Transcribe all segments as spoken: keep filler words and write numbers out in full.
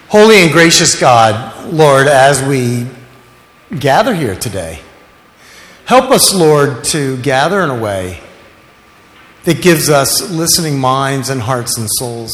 Holy and gracious God, Lord, as we gather here today, help us, Lord, to gather in a way that gives us listening minds and hearts and souls.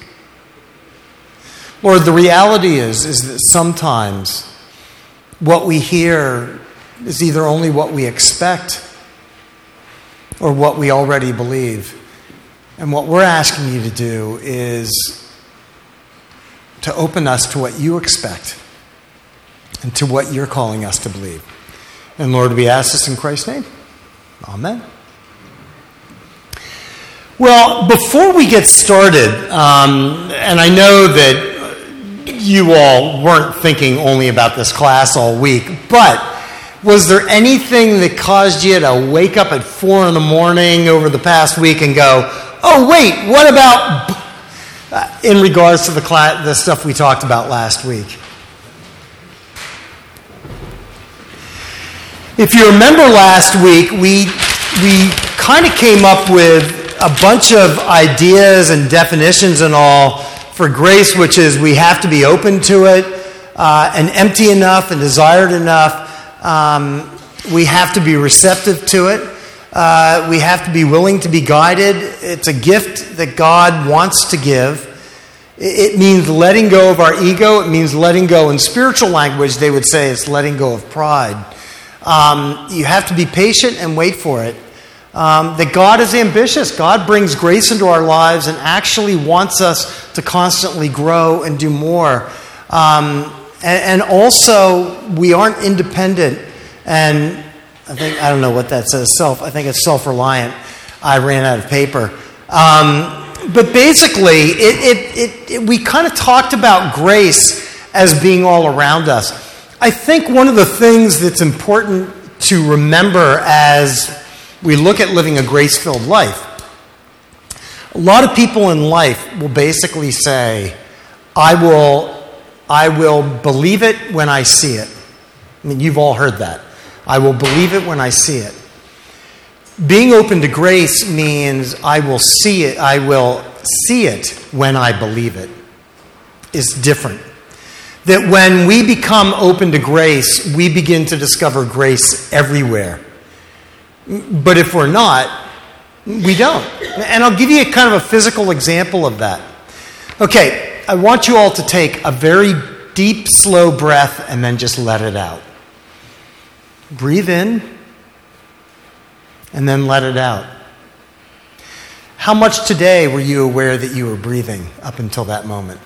Lord, the reality is, is that sometimes what we hear is either only what we expect or what we already believe. And what we're asking you to do is to open us to what you expect and to what you're calling us to believe. And Lord, we ask this in Christ's name. Amen. Well, before we get started, um, and I know that you all weren't thinking only about this class all week, but was there anything that caused you to wake up at four in the morning over the past week and go, oh, wait, what about... Uh, in regards to the class, the stuff we talked about last week? If you remember last week, we we kind of came up with a bunch of ideas and definitions and all for grace, which is we have to be open to it uh, and empty enough and desired enough. Um, we have to be receptive to it. Uh, we have to be willing to be guided. It's a gift that God wants to give. It means letting go of our ego. It means letting go. In spiritual language, they would say it's letting go of pride. Um, you have to be patient and wait for it. Um, that God is ambitious. God brings grace into our lives and actually wants us to constantly grow and do more. Um, and, and also, we aren't independent and I think, I don't know what that says, self, I think it's self-reliant. I ran out of paper. Um, but basically, it, it, it, it, we kind of talked about grace as being all around us. I think one of the things that's important to remember as we look at living a grace-filled life, a lot of people in life will basically say, I will, I will believe it when I see it. I mean, you've all heard that. I will believe it when I see it. Being open to grace means I will see it, I will see it when I believe it. It's different. That when we become open to grace, we begin to discover grace everywhere. But if we're not, we don't. And I'll give you a kind of a physical example of that. Okay, I want you all to take a very deep, slow breath and then just let it out. Breathe in and then let it out. How much today were you aware that you were breathing up until that moment?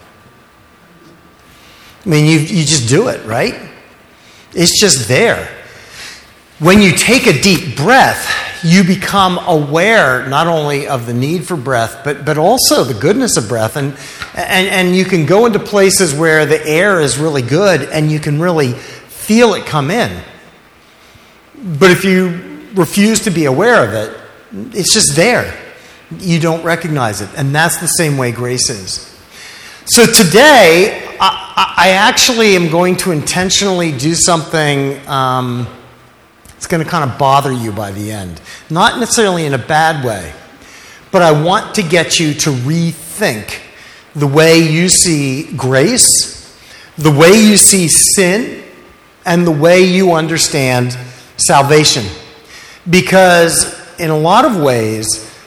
I mean, you you just do it, right? It's just there. When you take a deep breath, you become aware not only of the need for breath, but, but also the goodness of breath. And, and, and you can go into places where the air is really good and you can really feel it come in. But if you refuse to be aware of it, it's just there. You don't recognize it. And that's the same way grace is. So today, I, I actually am going to intentionally do something um, that's going to kind of bother you by the end. Not necessarily in a bad way, but I want to get you to rethink the way you see grace, the way you see sin, and the way you understand salvation. Because in a lot of ways,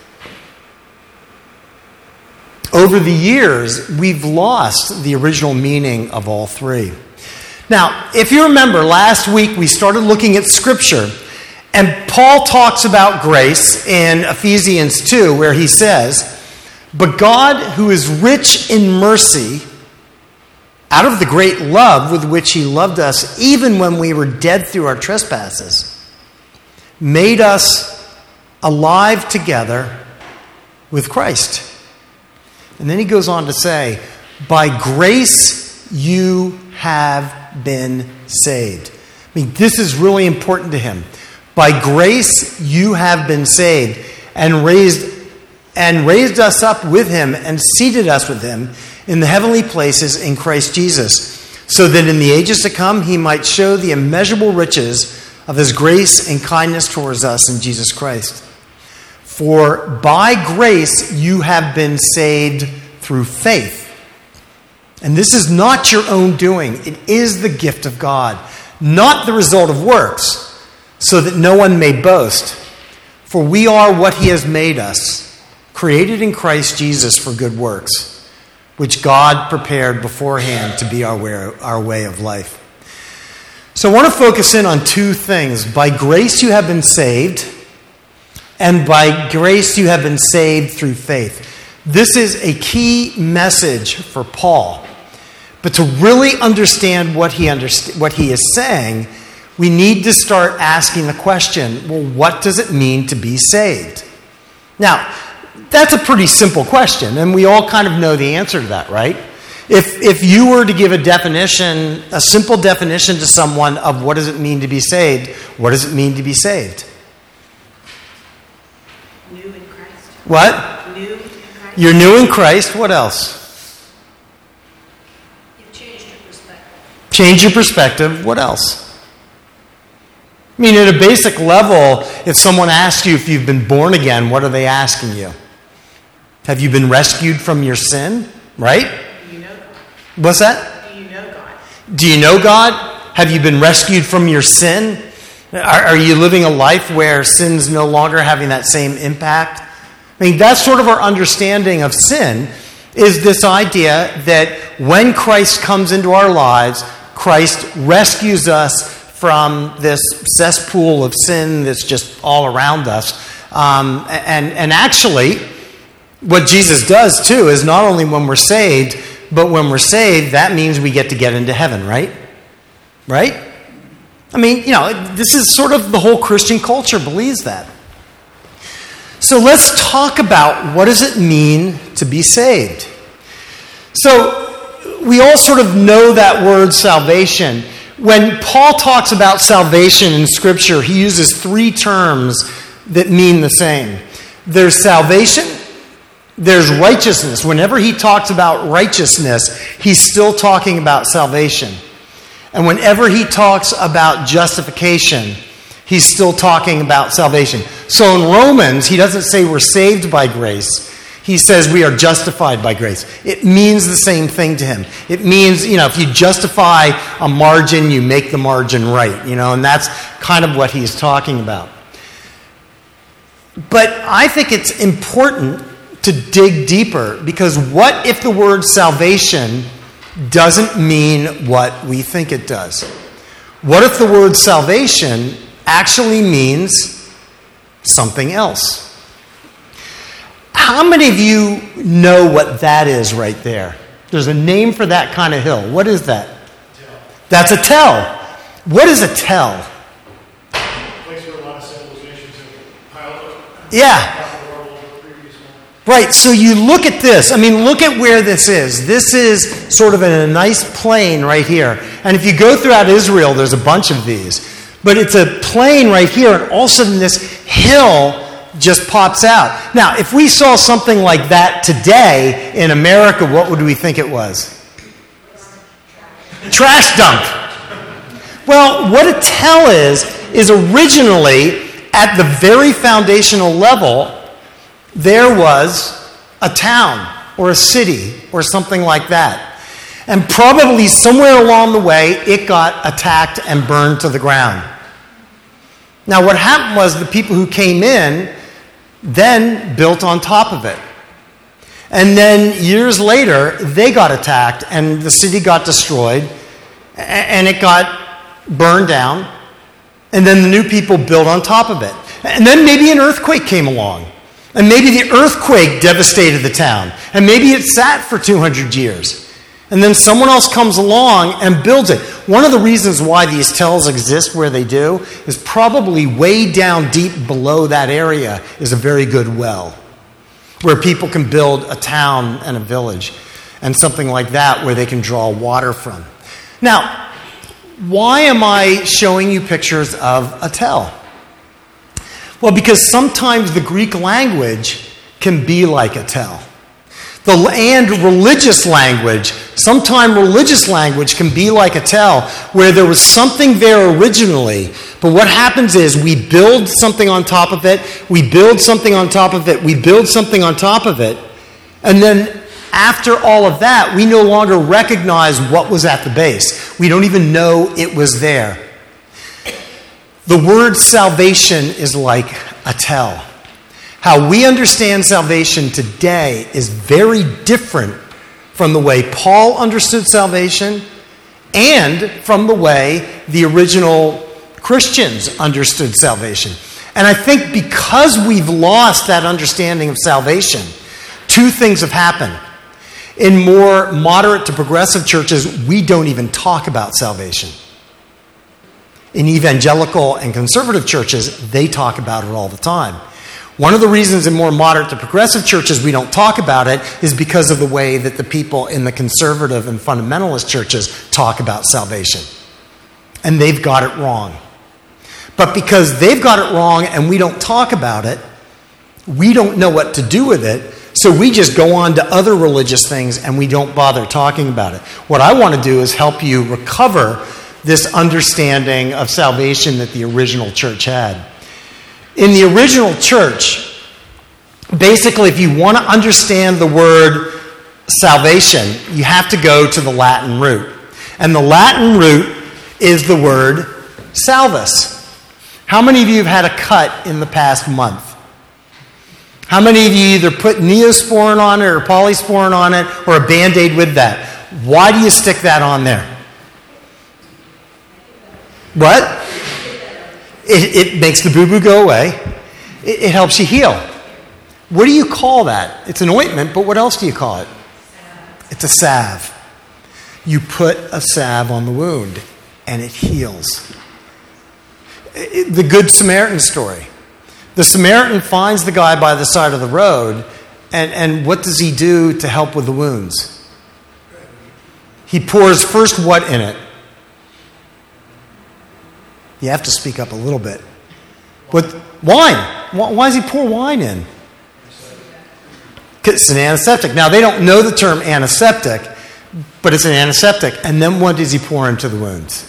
over the years, we've lost the original meaning of all three. Now, if you remember, last week we started looking at Scripture, and Paul talks about grace in Ephesians two, where he says, "But God, who is rich in mercy, out of the great love with which he loved us, even when we were dead through our trespasses, made us alive together with Christ." And then he goes on to say, "By grace you have been saved." I mean, this is really important to him. By grace you have been saved, and raised and raised us up with him and seated us with him in the heavenly places in Christ Jesus, so that in the ages to come he might show the immeasurable riches of his grace and kindness towards us in Jesus Christ. For by grace you have been saved through faith. And this is not your own doing. It is the gift of God, not the result of works, so that no one may boast. For we are what he has made us, created in Christ Jesus for good works, which God prepared beforehand to be our way, our way of life. So I want to focus in on two things. By grace you have been saved, and by grace you have been saved through faith. This is a key message for Paul. But to really understand what he underst- what he is saying, we need to start asking the question, well, what does it mean to be saved? Now, that's a pretty simple question, and we all kind of know the answer to that, right? If if you were to give a definition, a simple definition to someone of what does it mean to be saved, what does it mean to be saved? New in Christ. What? New in Christ. You're new in Christ. What else? Change your perspective. What else? I mean, at a basic level, if someone asks you if you've been born again, what are they asking you? Have you been rescued from your sin? Right? Do you know God? What's that? Do you know God? Do you know God? Have you been rescued from your sin? Are, are you living a life where sin's no longer having that same impact? I mean, that's sort of our understanding of sin, is this idea that when Christ comes into our lives, Christ rescues us from this cesspool of sin that's just all around us. Um, and, and actually, what Jesus does too is not only when we're saved, but when we're saved, that means we get to get into heaven, right? Right? I mean, you know, this is sort of the whole Christian culture believes that. So let's talk about what does it mean to be saved. So we all sort of know that word salvation. When Paul talks about salvation in Scripture, he uses three terms that mean the same. There's salvation, there's righteousness. Whenever he talks about righteousness, he's still talking about salvation. And whenever he talks about justification, he's still talking about salvation. So in Romans, he doesn't say we're saved by grace. He says we are justified by grace. It means the same thing to him. It means, you know, if you justify a margin, you make the margin right, you know, and that's kind of what he's talking about. But I think it's important to dig deeper, because what if the word salvation doesn't mean what we think it does? What if the word salvation actually means something else? How many of you know what that is right there? There's a name for that kind of hill. What is that? Tell. That's a tell. What is a tell? A place where a lot of civilizations have piled up. Yeah. Right, so you look at this. I mean, look at where this is. This is sort of in a nice plain right here. And if you go throughout Israel, there's a bunch of these. But it's a plain right here, and all of a sudden this hill just pops out. Now, if we saw something like that today in America, what would we think it was? Trash dump. Well, what a tell is, is originally at the very foundational level, there was a town or a city or something like that. And probably somewhere along the way, it got attacked and burned to the ground. Now, what happened was the people who came in then built on top of it. And then years later, they got attacked and the city got destroyed and it got burned down. And then the new people built on top of it. And then maybe an earthquake came along. And maybe the earthquake devastated the town. And maybe it sat for two hundred years. And then someone else comes along and builds it. One of the reasons why these tells exist where they do is probably way down deep below that area is a very good well, where people can build a town and a village and something like that where they can draw water from. Now, why am I showing you pictures of a tell? Well, because sometimes the Greek language can be like a tell. The and religious language, sometimes religious language can be like a tell, where there was something there originally, but what happens is we build something on top of it, we build something on top of it, we build something on top of it, and then after all of that, we no longer recognize what was at the base. We don't even know it was there. The word salvation is like a tell. How we understand salvation today is very different from the way Paul understood salvation and from the way the original Christians understood salvation. And I think because we've lost that understanding of salvation, two things have happened. In more moderate to progressive churches, we don't even talk about salvation. In evangelical and conservative churches, they talk about it all the time. One of the reasons in more moderate to progressive churches we don't talk about it is because of the way that the people in the conservative and fundamentalist churches talk about salvation. And they've got it wrong. But because they've got it wrong and we don't talk about it, we don't know what to do with it, so we just go on to other religious things and we don't bother talking about it. What I want to do is help you recover this understanding of salvation that the original church had. In the original church, basically, if you want to understand the word salvation, you have to go to the Latin root. And the Latin root is the word salvus. How many of you have had a cut in the past month? How many of you either put Neosporin on it or Polysporin on it or a Band-Aid with that? Why do you stick that on there? What? It, it makes the boo-boo go away. It, it helps you heal. What do you call that? It's an ointment, but what else do you call it? It's a salve. You put a salve on the wound, and it heals. It, the Good Samaritan story. The Samaritan finds the guy by the side of the road, and, and what does he do to help with the wounds? He pours first what in it? You have to speak up a little bit. With wine. Why does he pour wine in? It's an antiseptic. Now, they don't know the term antiseptic, but it's an antiseptic. And then what does he pour into the wounds?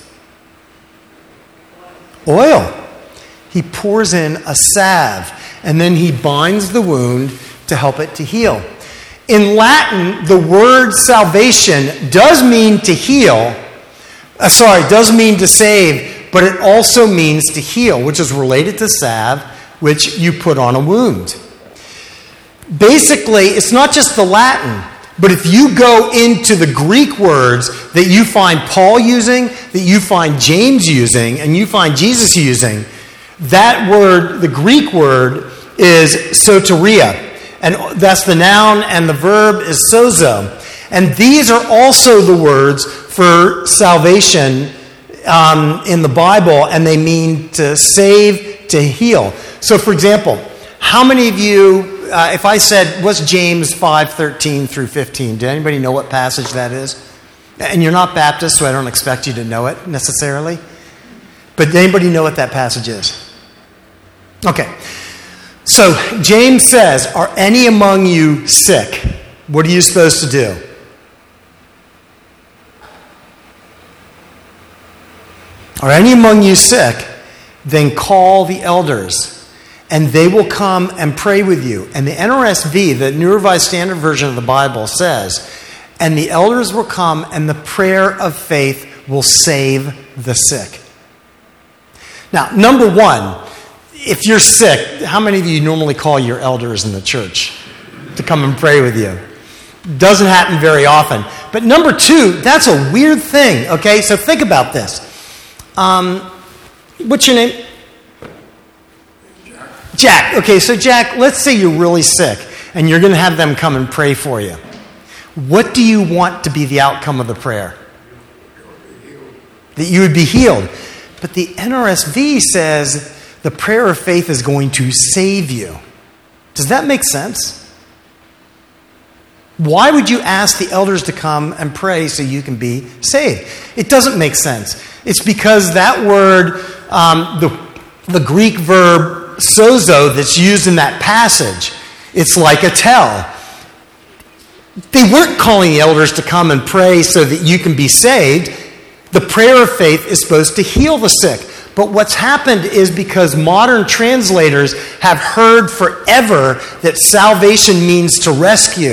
Oil. He pours in a salve, and then he binds the wound to help it to heal. In Latin, the word salvation does mean to heal. Uh, sorry, does mean to save, but it also means to heal, which is related to salve, which you put on a wound. Basically, it's not just the Latin, but if you go into the Greek words that you find Paul using, that you find James using, and you find Jesus using, that word, the Greek word, is soteria. And that's the noun, and the verb is sozo. And these are also the words for salvation Um, in the Bible, and they mean to save, to heal. So, for example, how many of you, uh, if I said, what's James five thirteen through fifteen? Did anybody know what passage that is? And you're not Baptist, so I don't expect you to know it necessarily. But does anybody know what that passage is? Okay. So, James says, are any among you sick? What are you supposed to do? Are any among you sick? Then call the elders, and they will come and pray with you. And the N R S V, the New Revised Standard Version of the Bible, says, and the elders will come, and the prayer of faith will save the sick. Now, number one, if you're sick, how many of you normally call your elders in the church to come and pray with you? Doesn't happen very often. But number two, that's a weird thing, okay? So think about this. Um, what's your name? Jack. Jack. Okay, so Jack, let's say you're really sick and you're going to have them come and pray for you. What do you want to be the outcome of the prayer? That you would be healed. But the N R S V says the prayer of faith is going to save you. Does that make sense? Why would you ask the elders to come and pray so you can be saved? It doesn't make sense. It's because that word, um, the, the Greek verb sozo that's used in that passage, it's like a tell. They weren't calling the elders to come and pray so that you can be saved. The prayer of faith is supposed to heal the sick. But what's happened is because modern translators have heard forever that salvation means to rescue.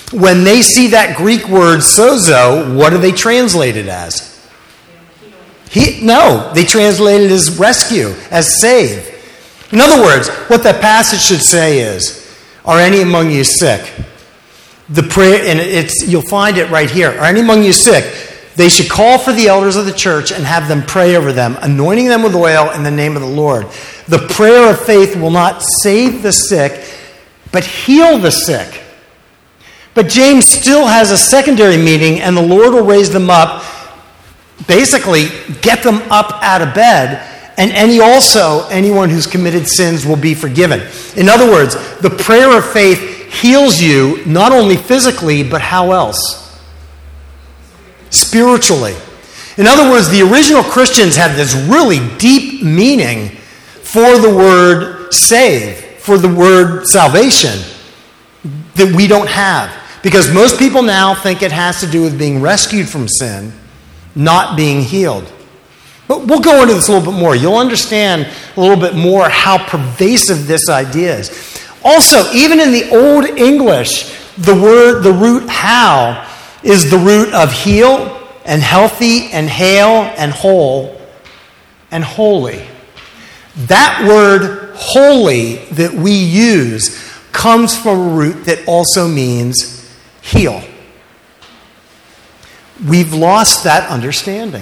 When they see that Greek word sozo, what do they translate it as? He, no, they translate it as rescue, as save. In other words, what that passage should say is, are any among you sick? The prayer, and it's you'll find it right here. Are any among you sick? They should call for the elders of the church and have them pray over them, anointing them with oil in the name of the Lord. The prayer of faith will not save the sick, but heal the sick. But James still has a secondary meaning, and the Lord will raise them up, basically get them up out of bed, and any also, anyone who's committed sins will be forgiven. In other words, the prayer of faith heals you not only physically, but how else? Spiritually. In other words, the original Christians had this really deep meaning for the word save, for the word salvation, that we don't have. Because most people now think it has to do with being rescued from sin, not being healed. But we'll go into this a little bit more. You'll understand a little bit more how pervasive this idea is. Also, even in the Old English, the word, the root how is the root of heal and healthy and hale and whole and holy. That word holy that we use comes from a root that also means heal. We've lost that understanding.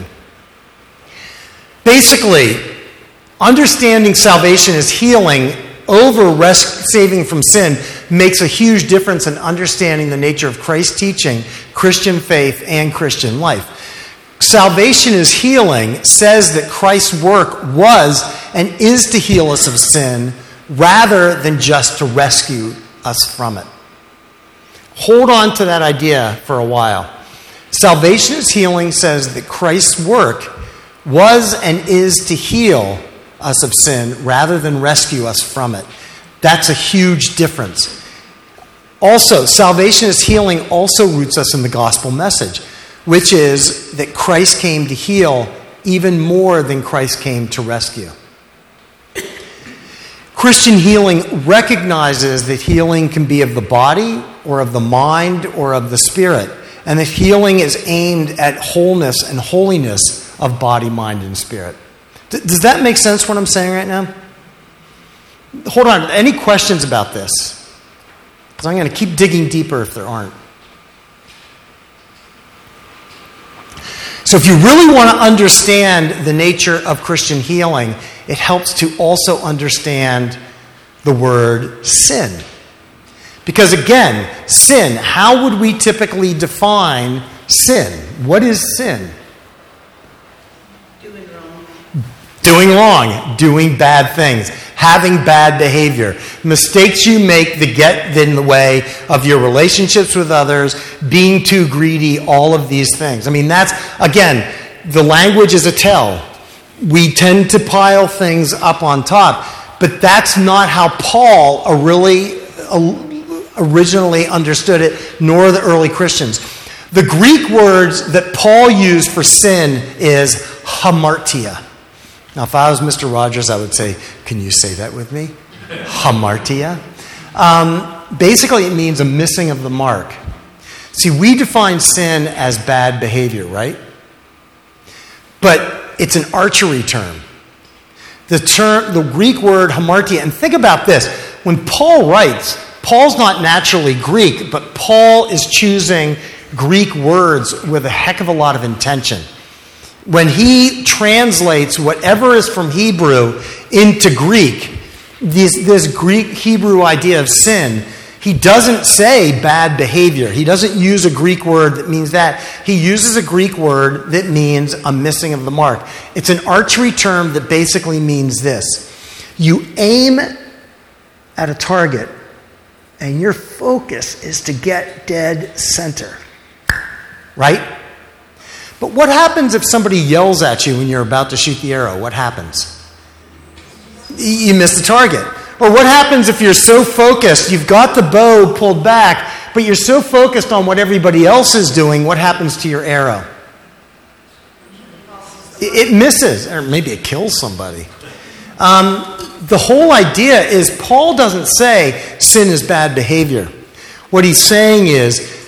Basically, understanding salvation as healing over res- saving from sin makes a huge difference in understanding the nature of Christ's teaching, Christian faith, and Christian life. Salvation as healing says that Christ's work was and is to heal us of sin rather than just to rescue us from it. Hold on to that idea for a while. Salvation as healing says that Christ's work was and is to heal us of sin rather than rescue us from it. That's a huge difference. Also, salvation as healing also roots us in the gospel message, which is that Christ came to heal even more than Christ came to rescue. Christian healing recognizes that healing can be of the body or of the mind or of the spirit, and that healing is aimed at wholeness and holiness of body, mind, and spirit. D- does that make sense what I'm saying right now? Hold on. Any questions about this? Because I'm going to keep digging deeper if there aren't. So if you really want to understand the nature of Christian healing, it helps to also understand the word sin. Because again, sin, how would we typically define sin? What is sin? Doing wrong. Doing wrong, doing bad things, having bad behavior, mistakes you make that get in the way of your relationships with others, being too greedy, all of these things. I mean, that's, again, the language is a tell. We tend to pile things up on top, but that's not how Paul really originally understood it, nor the early Christians. The Greek words that Paul used for sin is hamartia. Now, if I was Mister Rogers, I would say, can you say that with me? Hamartia. Um, basically, it means a missing of the mark. See, we define sin as bad behavior, right? But it's an archery term. The term, the Greek word hamartia, and think about this. When Paul writes, Paul's not naturally Greek, but Paul is choosing Greek words with a heck of a lot of intention. When he translates whatever is from Hebrew into Greek, this, this Greek Hebrew idea of sin, he doesn't say bad behavior. He doesn't use a Greek word that means that. He uses a Greek word that means a missing of the mark. It's an archery term that basically means this. You aim at a target, and your focus is to get dead center. Right? But what happens if somebody yells at you when you're about to shoot the arrow? What happens? You miss the target. Or what happens if you're so focused, you've got the bow pulled back, but you're so focused on what everybody else is doing, what happens to your arrow? It misses, or maybe it kills somebody. Um, the whole idea is Paul doesn't say sin is bad behavior. What he's saying is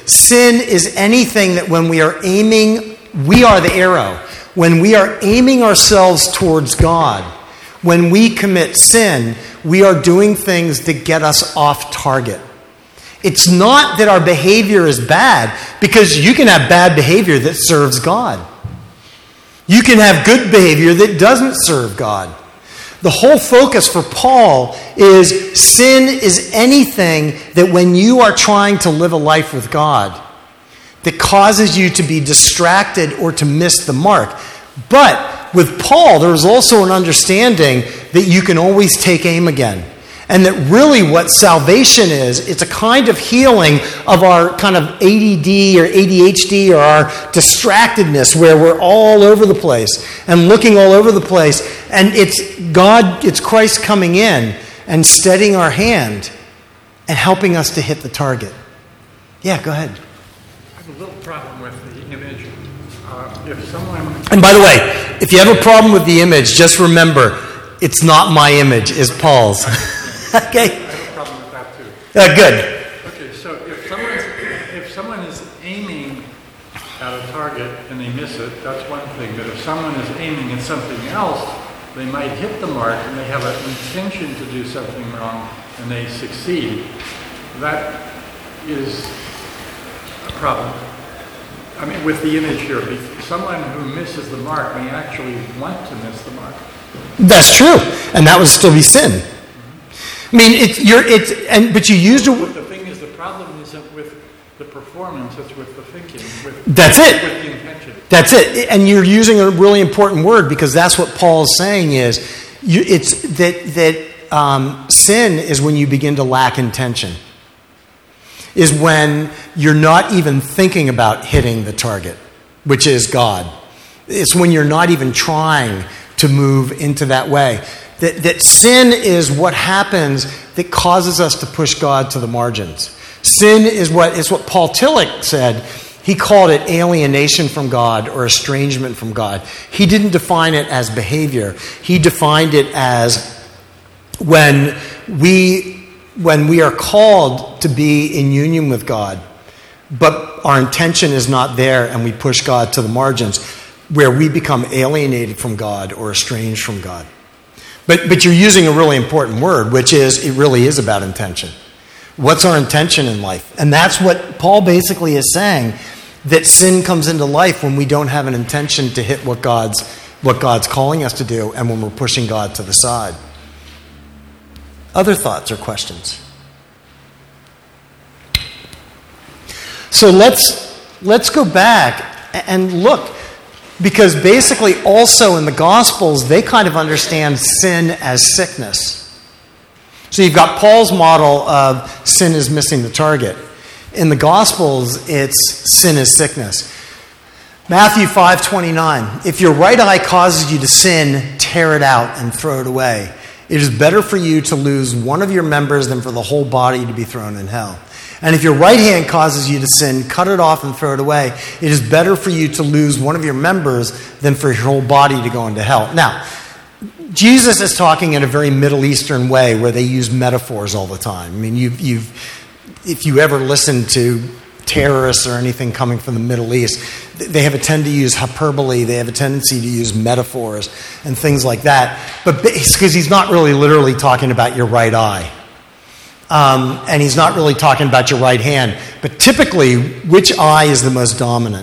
sin is anything that when we are aiming, we are the arrow. When we are aiming ourselves towards God, when we commit sin, we are doing things that get us off target. It's not that our behavior is bad, because you can have bad behavior that serves God. You can have good behavior that doesn't serve God. The whole focus for Paul is sin is anything that when you are trying to live a life with God, that causes you to be distracted or to miss the mark. But with Paul, there's also an understanding that you can always take aim again. And that really what salvation is, it's a kind of healing of our kind of A D D or A D H D or our distractedness where we're all over the place and looking all over the place. And it's God, it's Christ coming in and steadying our hand and helping us to hit the target. Yeah, go ahead. I have a little problem with the image. Uh, if someone... And by the way, if you have a problem with the image, just remember, it's not my image, it's Paul's. Okay. I have a problem with that too. Uh, good. Okay, so if someone if someone is aiming at a target and they miss it, that's one thing. But if someone is aiming at something else, they might hit the mark and they have an intention to do something wrong and they succeed. That is a problem. I mean, with the image here, someone who misses the mark may actually want to miss the mark. That's true, and that would still be sin. I mean, it's you're it's and but you used a. But the thing is, the problem isn't with the performance; it's with the thinking. With, That's it. With the intention. That's it, and you're using a really important word because that's what Paul is saying is, you, it's that that um, sin is when you begin to lack intention. Is when you're not even thinking about hitting the target, which is God. It's when you're not even trying to move into that way. That, that sin is what happens that causes us to push God to the margins. Sin is what is what Paul Tillich said. He called it alienation from God or estrangement from God. He didn't define it as behavior. He defined it as when we when we are called to be in union with God, but our intention is not there and we push God to the margins, where we become alienated from God or estranged from God. But but you're using a really important word, which is it really is about intention. What's our intention in life? And that's what Paul basically is saying, that sin comes into life when we don't have an intention to hit what God's what God's calling us to do and when we're pushing God to the side. Other thoughts or questions? So let's let's go back and look. Because basically also in the Gospels, they kind of understand sin as sickness. So you've got Paul's model of sin is missing the target. In the Gospels, it's sin is sickness. Matthew five twenty-nine, if your right eye causes you to sin, tear it out and throw it away. It is better for you to lose one of your members than for the whole body to be thrown in hell. And if your right hand causes you to sin, cut it off and throw it away. It is better for you to lose one of your members than for your whole body to go into hell. Now, Jesus is talking in a very Middle Eastern way where they use metaphors all the time. I mean, you've, you've, if you ever listen to terrorists or anything coming from the Middle East, they have a tendency to use hyperbole, they have a tendency to use metaphors and things like that. But because he's not really literally talking about your right eye. Um, and he's not really talking about your right hand. But typically, which eye is the most dominant?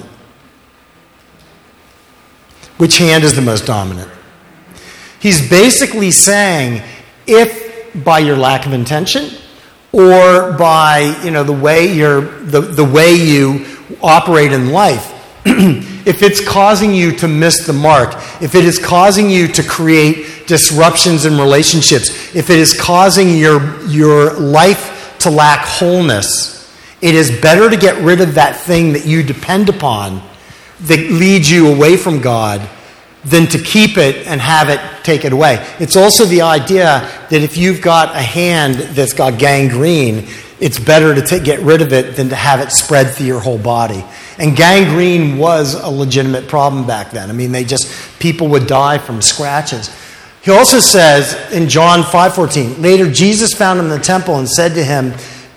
Which hand is the most dominant? He's basically saying, if by your lack of intention or by, you know, the way you're, the, the way you operate in life, if it's causing you to miss the mark, if it is causing you to create disruptions in relationships, if it is causing your, your life to lack wholeness, it is better to get rid of that thing that you depend upon that leads you away from God than to keep it and have it take it away. It's also the idea that if you've got a hand that's got gangrene, it's better to take, get rid of it than to have it spread through your whole body. And gangrene was a legitimate problem back then. I mean, they just, people would die from scratches. He also says in John five fourteen, later Jesus found him in the temple and said to him,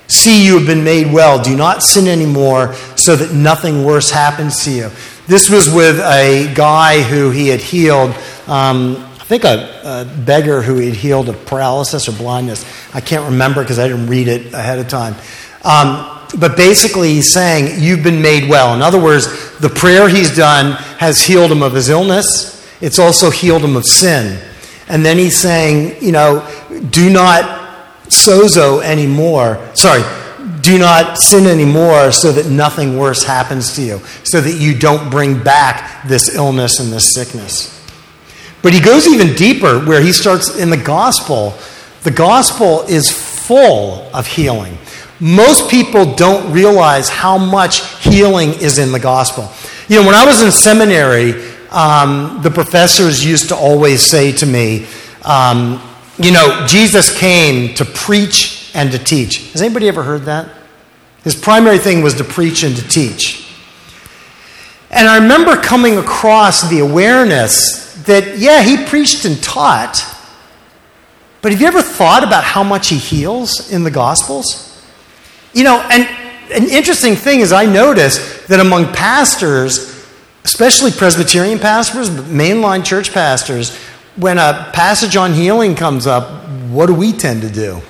See, you have been made well. Do not sin anymore so that nothing worse happens to you. This was with a guy who he had healed, um, I think a, a beggar who he had healed of paralysis or blindness. I can't remember because I didn't read it ahead of time. Um, but basically he's saying, you've been made well. In other words, the prayer he's done has healed him of his illness. It's also healed him of sin. And then he's saying, you know, do not sozo anymore. Sorry, do not sin anymore so that nothing worse happens to you, so that you don't bring back this illness and this sickness. But he goes even deeper where he starts in the gospel. The gospel is full of healing. Most people don't realize how much healing is in the gospel. You know, when I was in seminary, um, the professors used to always say to me, um, you know, Jesus came to preach and to teach. Has anybody ever heard that? His primary thing was to preach and to teach. And I remember coming across the awareness that, yeah, he preached and taught, but have you ever thought about how much he heals in the Gospels? You know, and an interesting thing is I noticed that among pastors, especially Presbyterian pastors, but mainline church pastors, when a passage on healing comes up, what do we tend to do?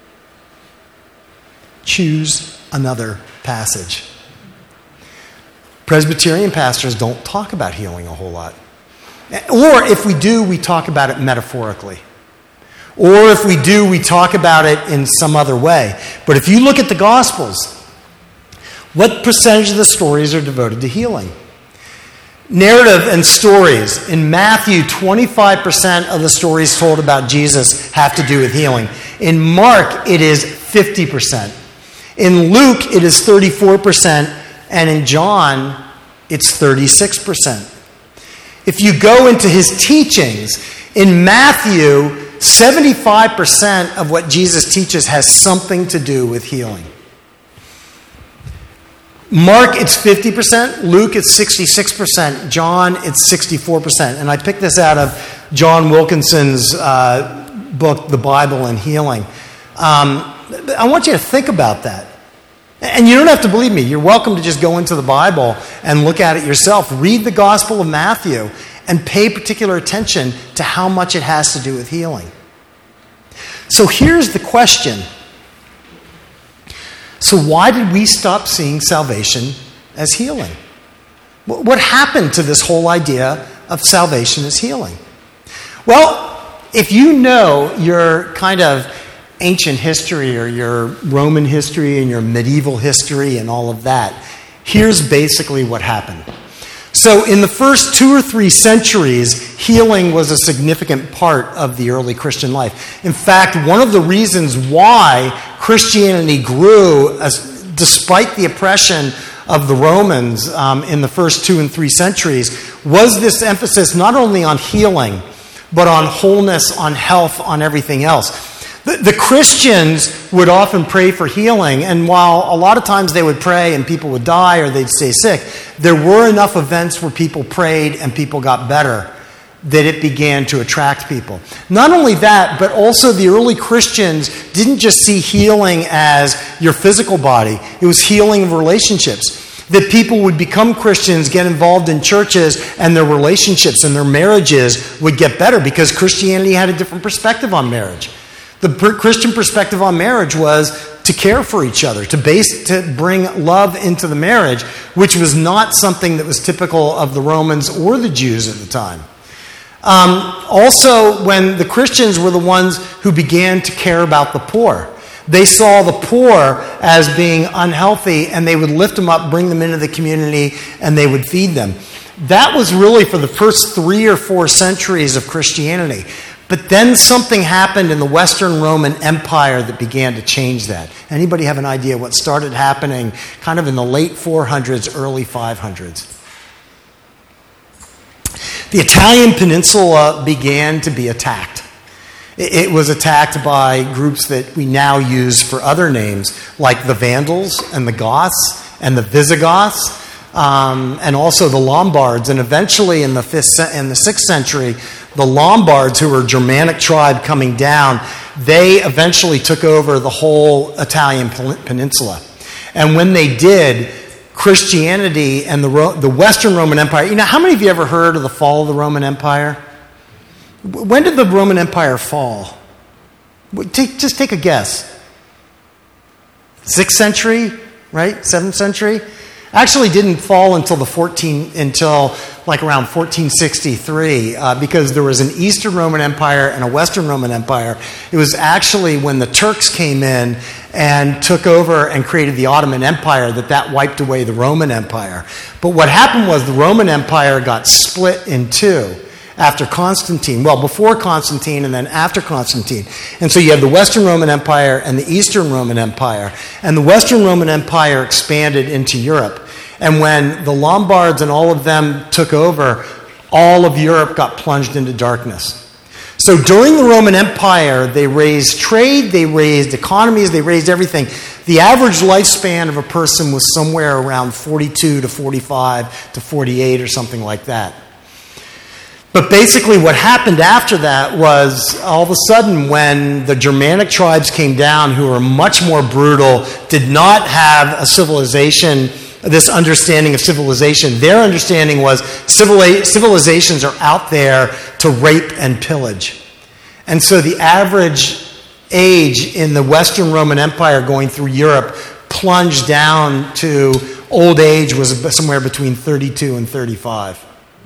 Choose another passage. Presbyterian pastors don't talk about healing a whole lot. Or if we do, we talk about it metaphorically. Or if we do, we talk about it in some other way. But if you look at the Gospels, what percentage of the stories are devoted to healing? Narrative and stories. In Matthew, twenty-five percent of the stories told about Jesus have to do with healing. In Mark, it is fifty percent. In Luke, it is thirty-four percent. And in John, it's thirty-six percent. If you go into his teachings, in Matthew, seventy-five percent of what Jesus teaches has something to do with healing. Mark, it's fifty percent. Luke, it's sixty-six percent. John, it's sixty-four percent. And I picked this out of John Wilkinson's uh, book, The Bible and Healing. Um, I want you to think about that. And you don't have to believe me. You're welcome to just go into the Bible and look at it yourself. Read the Gospel of Matthew and pay particular attention to how much it has to do with healing. So here's the question. So why did we stop seeing salvation as healing? What happened to this whole idea of salvation as healing? Well, if you know your kind of ancient history or your Roman history and your medieval history and all of that, here's basically what happened. So in the first two or three centuries, healing was a significant part of the early Christian life. In fact, one of the reasons why Christianity grew, as, despite the oppression of the Romans um, in the first two and three centuries, was this emphasis not only on healing, but on wholeness, on health, on everything else. The, the Christians would often pray for healing, and while a lot of times they would pray and people would die or they'd stay sick, there were enough events where people prayed and people got better that it began to attract people. Not only that, but also the early Christians didn't just see healing as your physical body. It was healing of relationships. That people would become Christians, get involved in churches, and their relationships and their marriages would get better because Christianity had a different perspective on marriage. The Christian perspective on marriage was to care for each other, to base, to bring love into the marriage, which was not something that was typical of the Romans or the Jews at the time. Um, also, when the Christians were the ones who began to care about the poor, they saw the poor as being unhealthy, and they would lift them up, bring them into the community, and they would feed them. That was really for the first three or four centuries of Christianity. But then something happened in the Western Roman Empire that began to change that. Anybody have an idea what started happening kind of in the late four hundreds, early five hundreds? The Italian peninsula began to be attacked. It was attacked by groups that we now use for other names, like the Vandals and the Goths and the Visigoths, um, and also the Lombards. And eventually in the fifth, in the sixth century, the Lombards, who were a Germanic tribe coming down, they eventually took over the whole Italian peninsula. And when they did, Christianity and the, Ro- the Western Roman Empire, you know, how many of you ever heard of the fall of the Roman Empire? When did the Roman Empire fall? Take, just take a guess. Sixth century, right? Seventh century? Actually didn't fall until the fourteen until like around fourteen sixty-three uh, because there was an Eastern Roman Empire and a Western Roman Empire. It was actually when the Turks came in and took over and created the Ottoman Empire that that wiped away the Roman Empire. But what happened was the Roman Empire got split in two after Constantine. Well, before Constantine and then after Constantine. And so you have the Western Roman Empire and the Eastern Roman Empire. And the Western Roman Empire expanded into Europe. And when the Lombards and all of them took over, all of Europe got plunged into darkness. So during the Roman Empire, they raised trade, they raised economies, they raised everything. The average lifespan of a person was somewhere around forty-two to forty-five to forty-eight or something like that. But basically what happened after that was all of a sudden when the Germanic tribes came down, who were much more brutal, did not have a civilization, this understanding of civilization. Their understanding was civilizations are out there to rape and pillage. And so the average age in the Western Roman Empire going through Europe plunged down to old age was somewhere between thirty-two and thirty-five.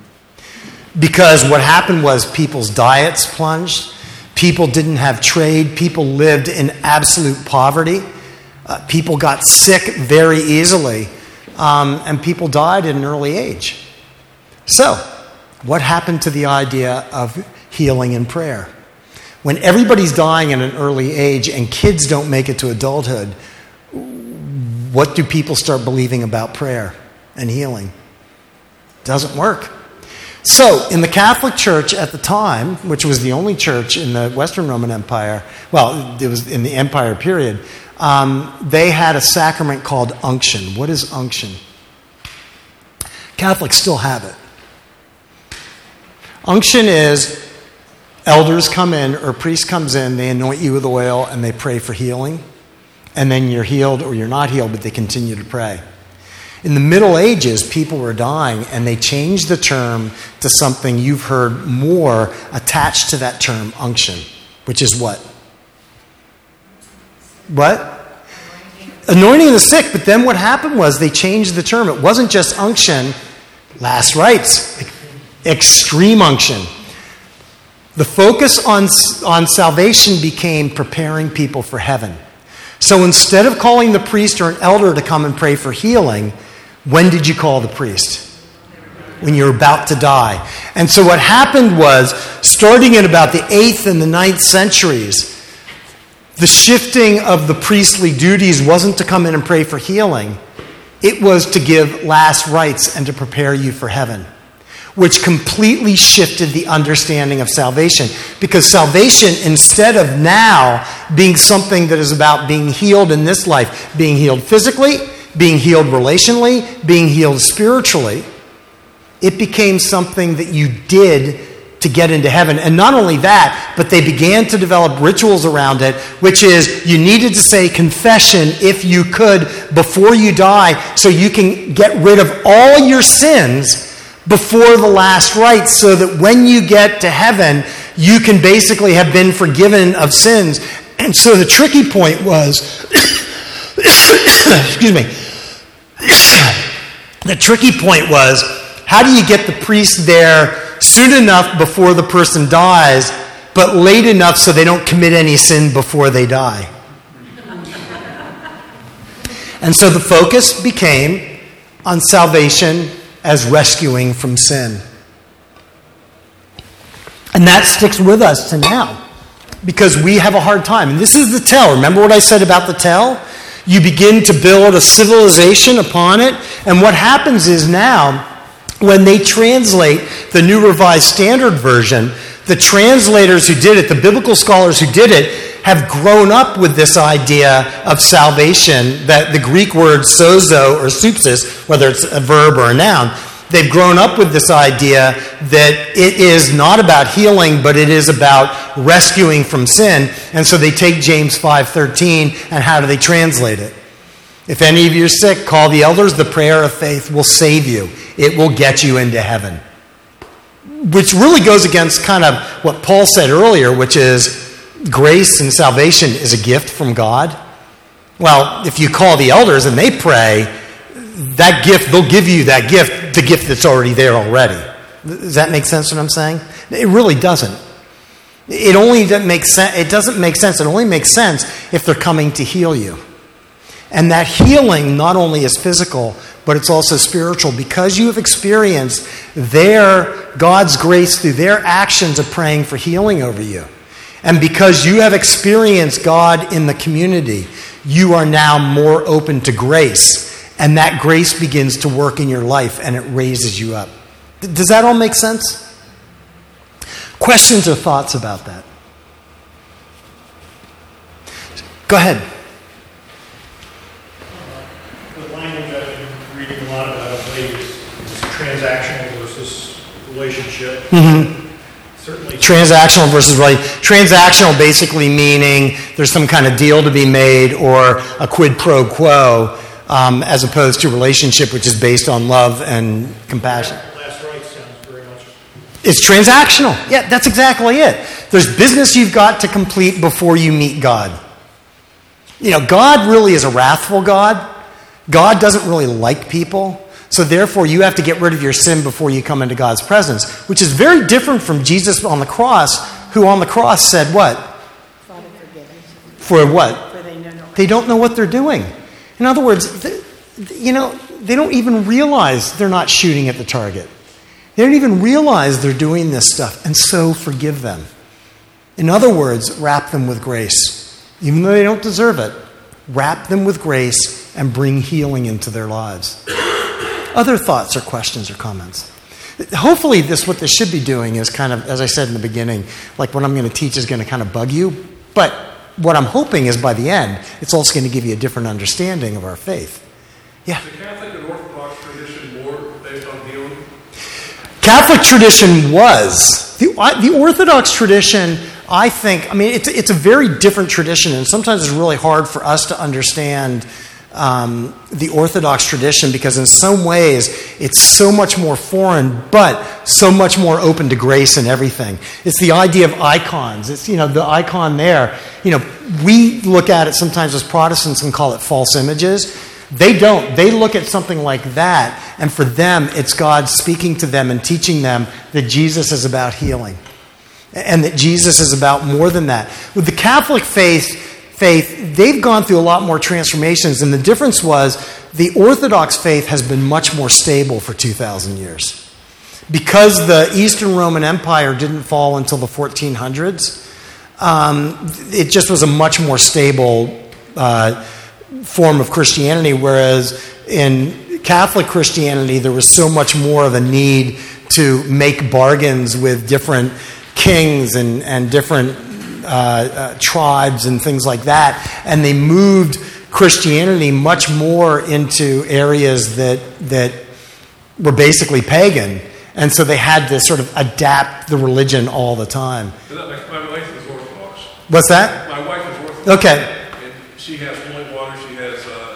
Because what happened was people's diets plunged, people didn't have trade, people lived in absolute poverty, uh, people got sick very easily, um, and people died at an early age. So, what happened to the idea of healing and prayer? When everybody's dying at an early age and kids don't make it to adulthood, what do people start believing about prayer and healing? Doesn't work. So, in the Catholic Church at the time, which was the only church in the Western Roman Empire, well, it was in the Empire period, um, they had a sacrament called unction. What is unction? Catholics still have it. Unction is elders come in or a priest comes in, they anoint you with oil and they pray for healing, and then you're healed or you're not healed, but they continue to pray. In the Middle Ages, people were dying, and they changed the term to something you've heard more attached to that term, unction, which is what? What? Anointing the sick. But then what happened was they changed the term. It wasn't just unction, last rites, extreme unction. The focus on, on salvation became preparing people for heaven. So instead of calling the priest or an elder to come and pray for healing, when did you call the priest? When you're about to die. And so what happened was, starting in about the eighth and the ninth centuries, the shifting of the priestly duties wasn't to come in and pray for healing. It was to give last rites and to prepare you for heaven, which completely shifted the understanding of salvation. Because salvation, instead of now being something that is about being healed in this life, being healed physically, being healed relationally, being healed spiritually, it became something that you did to get into heaven. And not only that, but they began to develop rituals around it, which is you needed to say confession if you could before you die, so you can get rid of all your sins before the last rite, so that when you get to heaven, you can basically have been forgiven of sins. And so the tricky point was, excuse me, the tricky point was, how do you get the priest there soon enough before the person dies, but late enough so they don't commit any sin before they die? And so the focus became on salvation as rescuing from sin. And that sticks with us to now, because we have a hard time. And this is the tell. Remember what I said about the tell? You begin to build a civilization upon it. And what happens is now, when they translate the New Revised Standard Version, the translators who did it, the biblical scholars who did it, have grown up with this idea of salvation, that the Greek word sozo or soupsis, whether it's a verb or a noun, They've grown up with this idea that it is not about healing, but it is about rescuing from sin. And so they take James five thirteen, and how do they translate it? If any of you are sick, call the elders. The prayer of faith will save you. It will get you into heaven. Which really goes against kind of what Paul said earlier, which is grace and salvation is a gift from God. Well, if you call the elders and they pray, that gift, they'll give you that gift, the gift that's already there already. Does that make sense what I'm saying? It really doesn't. It only doesn't make sense. It doesn't make sense. It only makes sense if they're coming to heal you. And that healing not only is physical, but it's also spiritual, because you have experienced their, God's grace through their actions of praying for healing over you. And because you have experienced God in the community, you are now more open to grace. And that grace begins to work in your life, and it raises you up. Does that all make sense? Questions or thoughts about that? Go ahead. The language I've been reading a lot about of late is, is transactional versus relationship. Mm-hmm. Certainly. Transactional versus right. Transactional basically meaning there's some kind of deal to be made or a quid pro quo, um, as opposed to relationship, which is based on love and compassion. Last right sounds very much. It's transactional. Yeah, that's exactly it. There's business you've got to complete before you meet God. You know, God really is a wrathful God. God doesn't really like people. So therefore, you have to get rid of your sin before you come into God's presence, which is very different from Jesus on the cross, who on the cross said what? Father, forgive me. For what? For they know no. They don't know what they're doing. In other words, they, you know, they don't even realize they're not shooting at the target. They don't even realize they're doing this stuff, and so forgive them. In other words, wrap them with grace. Even though they don't deserve it, wrap them with grace and bring healing into their lives. Other thoughts or questions or comments? Hopefully this, what this should be doing is kind of, as I said in the beginning, like what I'm going to teach is going to kind of bug you. But what I'm hoping is by the end, it's also going to give you a different understanding of our faith. Yeah? Is the Catholic and Orthodox tradition more based on healing? Catholic tradition was. The, the Orthodox tradition, I think, I mean, it's, it's a very different tradition, and sometimes it's really hard for us to understand um, the Orthodox tradition, because in some ways it's so much more foreign, but so much more open to grace and everything. It's the idea of icons. It's, you know, the icon there. You know, we look at it sometimes as Protestants and call it false images. They don't. They look at something like that, and for them, it's God speaking to them and teaching them that Jesus is about healing, and that Jesus is about more than that. With the Catholic faith, faith, they've gone through a lot more transformations, and the difference was the Orthodox faith has been much more stable for two thousand years. Because the Eastern Roman Empire didn't fall until the fourteen hundreds, um, it just was a much more stable uh form of Christianity, whereas in Catholic Christianity there was so much more of a need to make bargains with different kings and, and different uh, uh, tribes and things like that, and they moved Christianity much more into areas that that were basically pagan, and so they had to sort of adapt the religion all the time. My wife is Orthodox. What's that? My wife is Orthodox. Okay. And she has holy water. She has uh,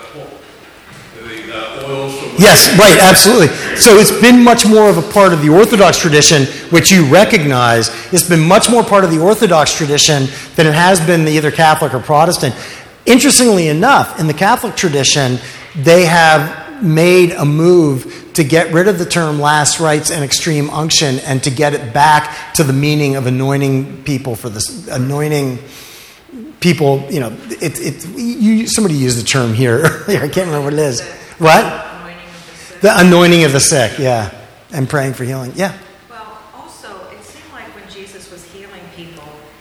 the uh, oils from. Yes, right, absolutely. So it's been much more of a part of the Orthodox tradition, which you recognize. It's been much more part of the Orthodox tradition than it has been the either Catholic or Protestant. Interestingly enough, in the Catholic tradition, they have made a move to get rid of the term last rites and extreme unction and to get it back to the meaning of anointing people for this, anointing people, you know, it, it, you, somebody used the term here earlier. I can't remember what it is. What? Anointing of the sick. The anointing of the sick, yeah. And praying for healing, yeah. Well, also, it seemed like when Jesus was healing people,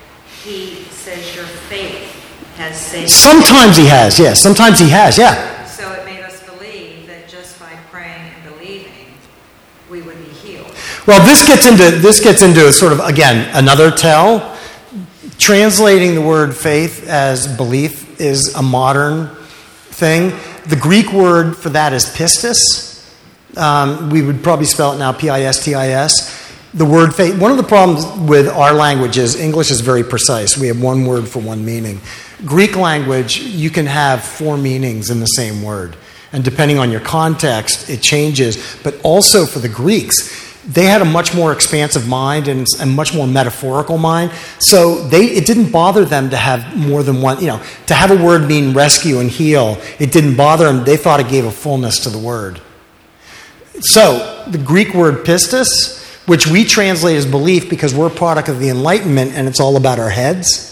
he says your faith has saved you. Sometimes he has, yes. Sometimes he has, yeah. So it made us believe that just by praying and believing, we would be healed. Well, this gets into this gets into sort of, again, another tell. Translating the word faith as belief is a modern thing. The Greek word for that is pistis. Um, we would probably spell it now P I S T I S. The word faith, one of the problems with our language is English is very precise. We have one word for one meaning. Greek language, you can have four meanings in the same word. And depending on your context, it changes. But also for the Greeks, they had a much more expansive mind and a much more metaphorical mind. So they it didn't bother them to have more than one, you know, to have a word mean rescue and heal. It didn't bother them. They thought it gave a fullness to the word. So the Greek word pistis, which we translate as belief because we're a product of the Enlightenment and it's all about our heads.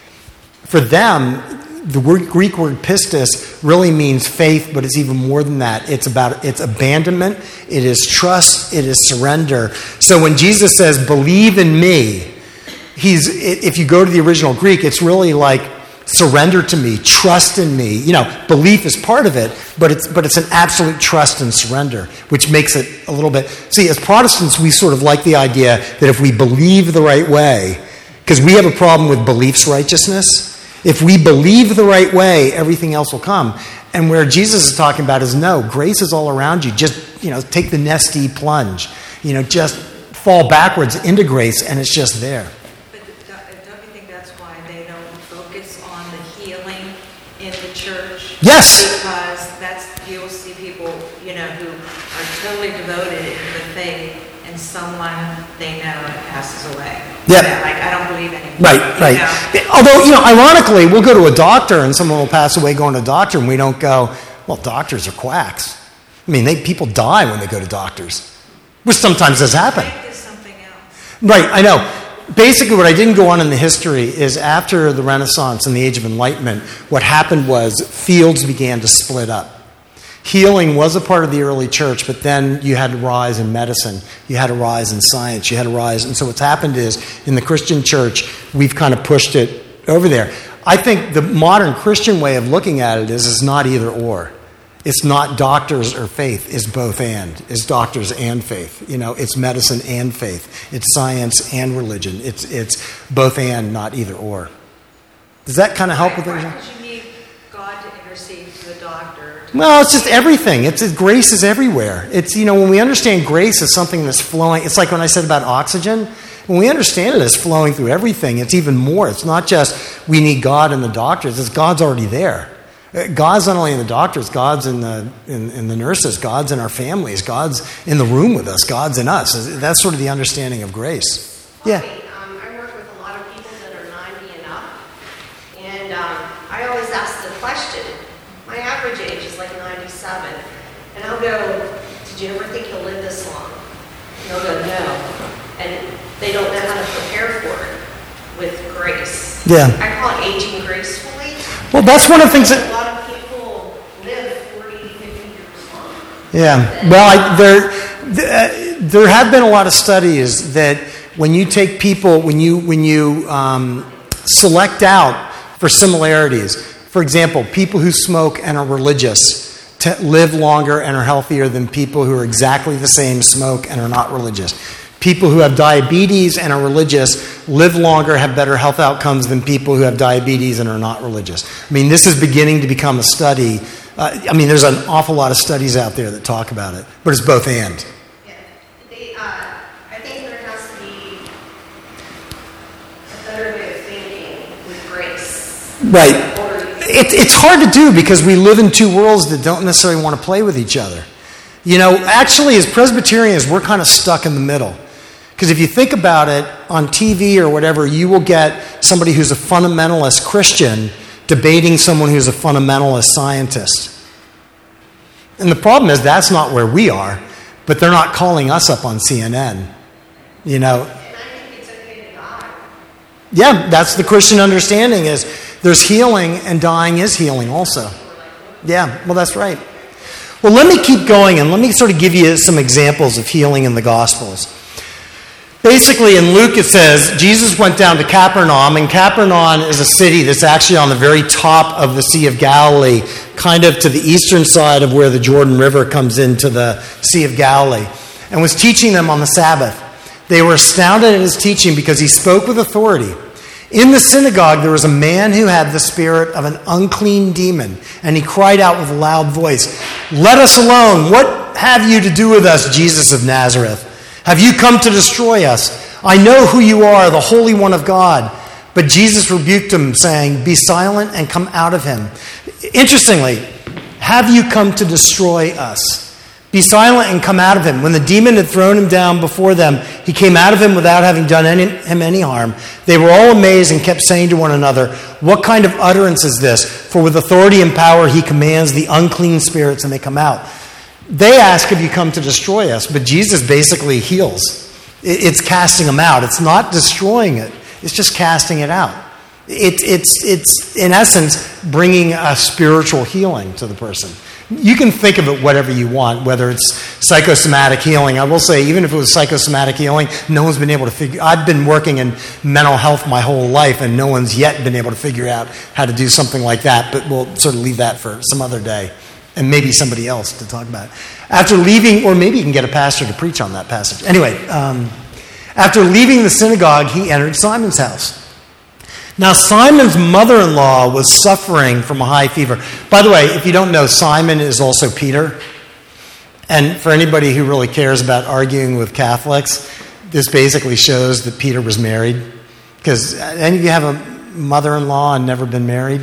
For them, the word, Greek word pistis really means faith, but it's even more than that. It's about it's abandonment, it is trust, it is surrender. So when Jesus says, believe in me, he's if you go to the original Greek, it's really like surrender to me, trust in me. You know, belief is part of it, but it's but it's an absolute trust and surrender, which makes it a little bit... See, as Protestants, we sort of like the idea that if we believe the right way, because we have a problem with beliefs righteousness. If we believe the right way, everything else will come. And where Jesus is talking about is no, grace is all around you. Just, you know, take the nesty plunge. You know, just fall backwards into grace and it's just there. But don't you think that's why they don't focus on the healing in the church? Yes. Because that's, you'll see people, you know, who are totally devoted into the faith and someone they know passes away. Yeah. Yeah, like, I don't believe anymore. Right, right. You know? Although, you know, ironically, we'll go to a doctor and someone will pass away going to a doctor and we don't go, well, doctors are quacks. I mean, they, people die when they go to doctors, which sometimes does happen. Faith is something else. Right, I know. Basically, what I didn't go on in the history is after the Renaissance and the Age of Enlightenment, what happened was fields began to split up. Healing was a part of the early church, but then you had to rise in medicine. You had to rise in science. You had to rise. And so what's happened is, in the Christian church, we've kind of pushed it over there. I think the modern Christian way of looking at it is it's not either or. It's not doctors or faith. It's both and. It's doctors and faith. You know, it's medicine and faith. It's science and religion. It's it's both and, not either or. Does that kind of help with it? Why would you need God to intercede to the doctor? Well, it's just everything. It's it, grace is everywhere. It's, you know, when we understand grace as something that's flowing, it's like when I said about oxygen. When we understand it as flowing through everything, it's even more. It's not just we need God and the doctors. It's God's already there. God's not only in the doctors, God's in the in, in the nurses, God's in our families, God's in the room with us, God's in us. That's sort of the understanding of grace. Yeah. Um, I work with a lot of people that are ninety and up, and um, I always ask the question. My average age is like ninety-seven, and I'll go, "Did you ever think you'll live this long?" And they'll go, "No," and they don't know how to prepare for it with grace. Yeah. I call it aging gracefully. Well, that's one of the things that... A lot of people live forty, fifty years long. Yeah. Well, I, there there have been a lot of studies that when you take people, when you when you um, select out for similarities, for example, people who smoke and are religious t- live longer and are healthier than people who are exactly the same, smoke and are not religious. People who have diabetes and are religious live longer, have better health outcomes than people who have diabetes and are not religious. I mean, this is beginning to become a study. Uh, I mean, there's an awful lot of studies out there that talk about it, but it's both and. Yeah. They, uh, I think there has to be a better way of thinking with grace. Right. It, it's hard to do because we live in two worlds that don't necessarily want to play with each other. You know, actually, as Presbyterians, we're kind of stuck in the middle. Because if you think about it, on T V or whatever, you will get somebody who's a fundamentalist Christian debating someone who's a fundamentalist scientist. And the problem is that's not where we are, but they're not calling us up on C N N. You know. And I think it's okay to die. Yeah, that's the Christian understanding is there's healing and dying is healing also. Yeah, well, that's right. Well, let me keep going and let me sort of give you some examples of healing in the Gospels. Basically, in Luke it says, Jesus went down to Capernaum, and Capernaum is a city that's actually on the very top of the Sea of Galilee, kind of to the eastern side of where the Jordan River comes into the Sea of Galilee, and was teaching them on the Sabbath. They were astounded at his teaching because he spoke with authority. In the synagogue, there was a man who had the spirit of an unclean demon, and he cried out with a loud voice, "Let us alone! What have you to do with us, Jesus of Nazareth? Have you come to destroy us? I know who you are, the Holy One of God. But Jesus rebuked him, saying, be silent and come out of him. Interestingly, have you come to destroy us? Be silent and come out of him. When the demon had thrown him down before them, he came out of him without having done any, him any harm. They were all amazed and kept saying to one another, what kind of utterance is this? For with authority and power he commands the unclean spirits and they come out. They ask, have you come to destroy us? But Jesus basically heals. It's casting them out. It's not destroying it. It's just casting it out. It, it's, it's, in essence, bringing a spiritual healing to the person. You can think of it whatever you want, whether it's psychosomatic healing. I will say, even if it was psychosomatic healing, no one's been able to figure... I've been working in mental health my whole life, and no one's yet been able to figure out how to do something like that, but we'll sort of leave that for some other day, and maybe somebody else to talk about it. After leaving, or maybe you can get a pastor to preach on that passage. Anyway, um, after leaving the synagogue, he entered Simon's house. Now, Simon's mother-in-law was suffering from a high fever. By the way, if you don't know, Simon is also Peter. And for anybody who really cares about arguing with Catholics, this basically shows that Peter was married. Because any of you have a mother-in-law and never been married?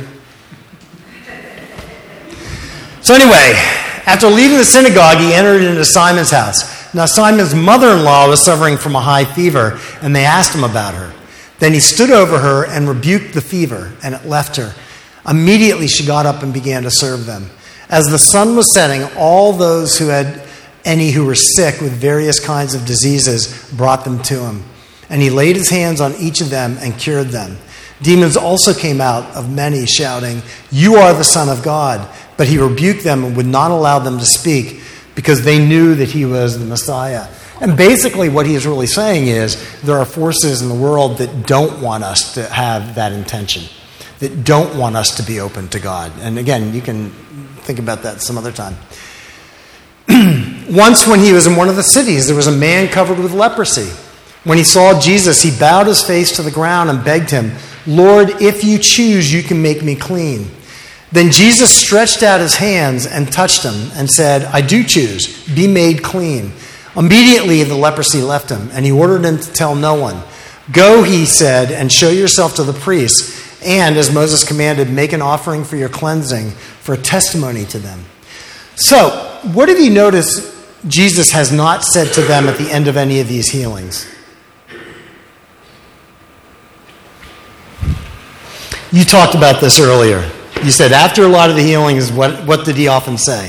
So anyway, after leaving the synagogue, he entered into Simon's house. Now, Simon's mother-in-law was suffering from a high fever, and they asked him about her. Then he stood over her and rebuked the fever, and it left her. Immediately she got up and began to serve them. As the sun was setting, all those who had any who were sick with various kinds of diseases brought them to him. And he laid his hands on each of them and cured them. Demons also came out of many, shouting, you are the Son of God. But he rebuked them and would not allow them to speak, because they knew that he was the Messiah. And basically what he is really saying is there are forces in the world that don't want us to have that intention, that don't want us to be open to God. And again, you can think about that some other time. Once when he was in one of the cities, there was a man covered with leprosy. When he saw Jesus, he bowed his face to the ground and begged him, Lord, if you choose, you can make me clean. Then Jesus stretched out his hands and touched him and said, I do choose, be made clean. Immediately the leprosy left him, and he ordered him to tell no one. Go, he said, and show yourself to the priests, and, as Moses commanded, make an offering for your cleansing, for a testimony to them. So, what have you noticed Jesus has not said to them at the end of any of these healings? You talked about this earlier. You said after a lot of the healings, what, what did he often say?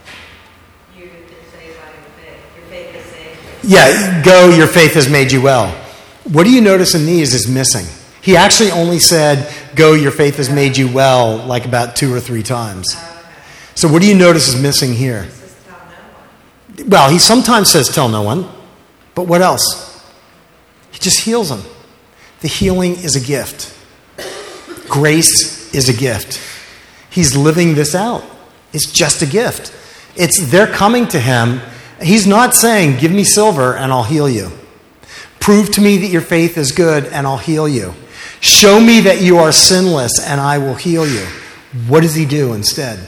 Yeah, go, your faith has made you well. What do you notice in these is missing? He actually only said, go, your faith has made you well, like about two or three times. So what do you notice is missing here? Well, he sometimes says tell no one, but what else? He just heals them. The healing is a gift. Grace is a gift. He's living this out. It's just a gift. It's they're coming to him. He's not saying, give me silver and I'll heal you. Prove to me that your faith is good and I'll heal you. Show me that you are sinless and I will heal you. What does he do instead?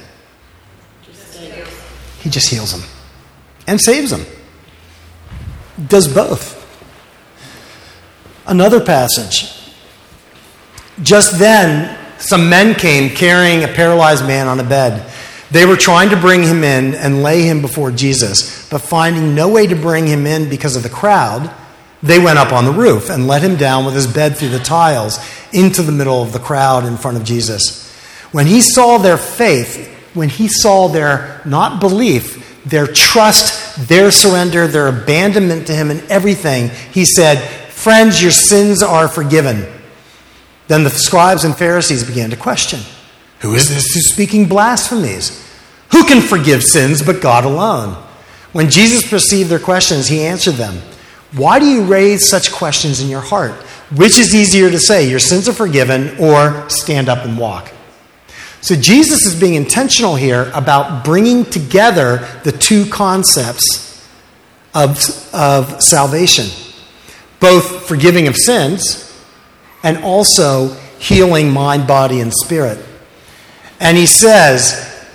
He just heals them and saves them. Does both. Another passage. Just then, some men came carrying a paralyzed man on a bed. They were trying to bring him in and lay him before Jesus, but finding no way to bring him in because of the crowd, they went up on the roof and let him down with his bed through the tiles into the middle of the crowd in front of Jesus. When he saw their faith, when he saw their not belief, their trust, their surrender, their abandonment to him and everything, he said, friends, your sins are forgiven. Then the scribes and Pharisees began to question, who is this who's speaking blasphemies? Who can forgive sins but God alone? When Jesus perceived their questions, he answered them, why do you raise such questions in your heart? Which is easier to say, your sins are forgiven, or stand up and walk? So Jesus is being intentional here about bringing together the two concepts of, of salvation, both forgiving of sins and also healing mind, body, and spirit. And he says,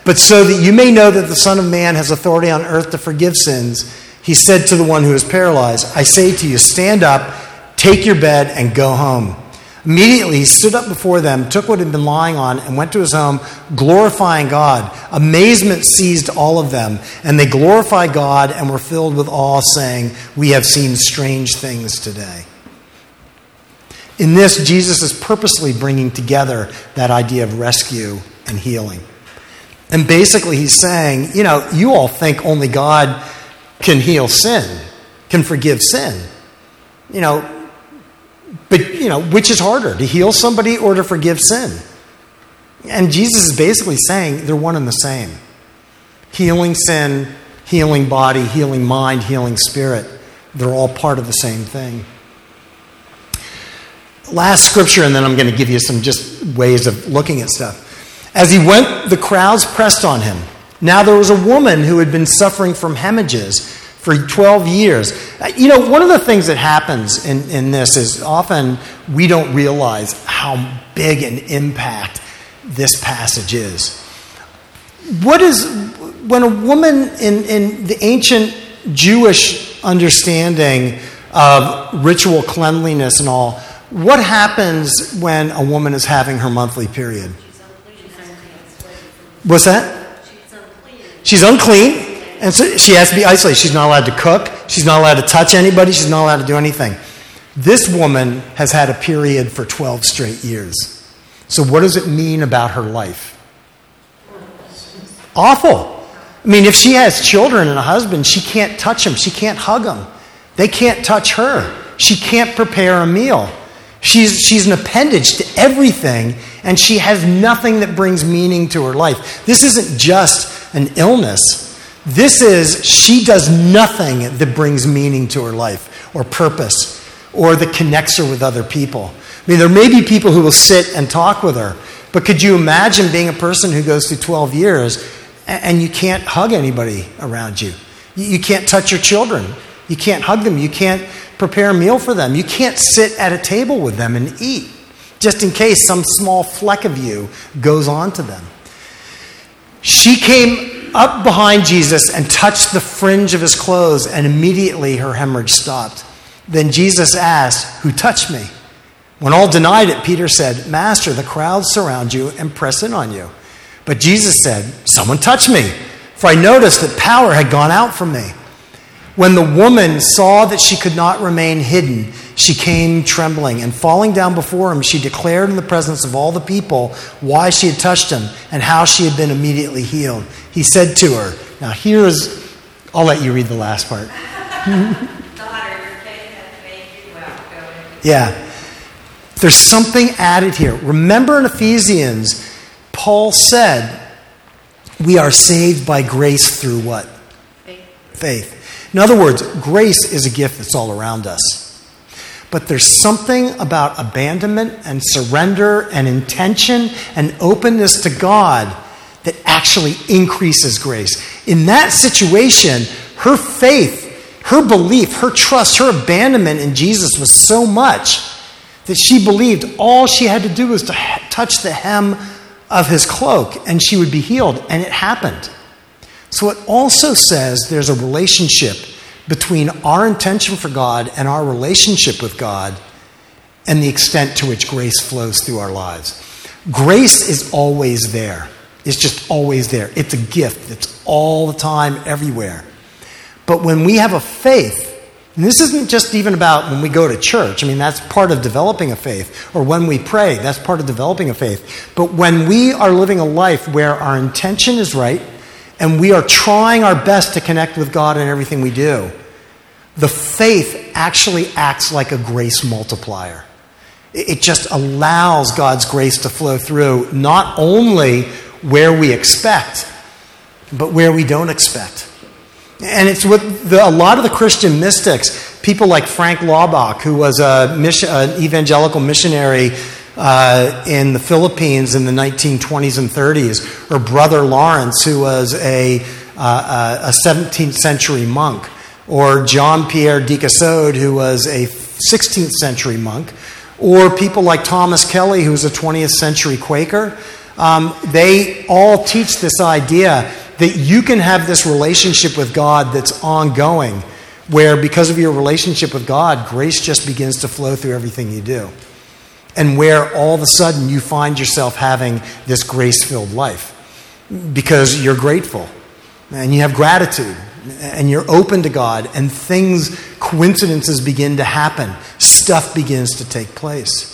But so that you may know that the Son of Man has authority on earth to forgive sins, he said to the one who is paralyzed, I say to you, stand up, take your bed, and go home. Immediately he stood up before them, took what had been lying on, and went to his home, glorifying God. Amazement seized all of them, and they glorified God and were filled with awe, saying, we have seen strange things today. In this, Jesus is purposely bringing together that idea of rescue and healing. And basically he's saying, you know, you all think only God can heal sin, can forgive sin. You know, but, you know, which is harder, to heal somebody or to forgive sin? And Jesus is basically saying they're one and the same. Healing sin, healing body, healing mind, healing spirit. They're all part of the same thing. Last scripture, and then I'm going to give you some just ways of looking at stuff. As he went, the crowds pressed on him. Now there was a woman who had been suffering from hemorrhages for twelve years. You know, one of the things that happens in, in this is often we don't realize how big an impact this passage is. What is, when a woman in, in the ancient Jewish understanding of ritual cleanliness and all, what happens when a woman is having her monthly period? What's that? She's unclean. And so she has to be isolated. She's not allowed to cook. She's not allowed to touch anybody. She's not allowed to do anything. This woman has had a period for twelve straight years. So what does it mean about her life? Awful. I mean, if she has children and a husband, she can't touch them. She can't hug them. They can't touch her. She can't prepare a meal. She's, she's an appendage to everything, and she has nothing that brings meaning to her life. This isn't just an illness. This is, she does nothing that brings meaning to her life or purpose or that connects her with other people. I mean, there may be people who will sit and talk with her, but could you imagine being a person who goes through twelve years and you can't hug anybody around you? You can't touch your children. You can't hug them. You can't prepare a meal for them. You can't sit at a table with them and eat, just in case some small fleck of you goes on to them. She came up behind Jesus and touched the fringe of his clothes, and immediately her hemorrhage stopped. Then Jesus asked, "Who touched me?" When all denied it, Peter said, "Master, the crowds surround you and press in on you." But Jesus said, "Someone touched me, for I noticed that power had gone out from me." When the woman saw that she could not remain hidden, she came trembling, and falling down before him, she declared in the presence of all the people why she had touched him and how she had been immediately healed. He said to her, now here's, I'll let you read the last part. Daughter, your faith hath made you well. Go in peace. Yeah. There's something added here. Remember in Ephesians, Paul said, we are saved by grace through what? Faith. Faith. In other words, grace is a gift that's all around us. But there's something about abandonment and surrender and intention and openness to God that actually increases grace. In that situation, her faith, her belief, her trust, her abandonment in Jesus was so much that she believed all she had to do was to touch the hem of his cloak and she would be healed. And it happened. So it also says there's a relationship between our intention for God and our relationship with God and the extent to which grace flows through our lives. Grace is always there. It's just always there. It's a gift. It's all the time, everywhere. But when we have a faith, and this isn't just even about when we go to church. I mean, that's part of developing a faith. Or when we pray, that's part of developing a faith. But when we are living a life where our intention is right, and we are trying our best to connect with God in everything we do, the faith actually acts like a grace multiplier. It just allows God's grace to flow through, not only where we expect, but where we don't expect. And it's what the, a lot of the Christian mystics, people like Frank Laubach, who was a mission, an evangelical missionary Uh, in the Philippines in the nineteen twenties and thirties, or Brother Lawrence, who was a, uh, a seventeenth century monk, or John Pierre de Casode, who was a sixteenth century monk, or people like Thomas Kelly, who was a twentieth century Quaker. Um, they all teach this idea that you can have this relationship with God that's ongoing, where because of your relationship with God, grace just begins to flow through everything you do. And where all of a sudden you find yourself having this grace-filled life because you're grateful and you have gratitude and you're open to God, and things, coincidences begin to happen. Stuff begins to take place.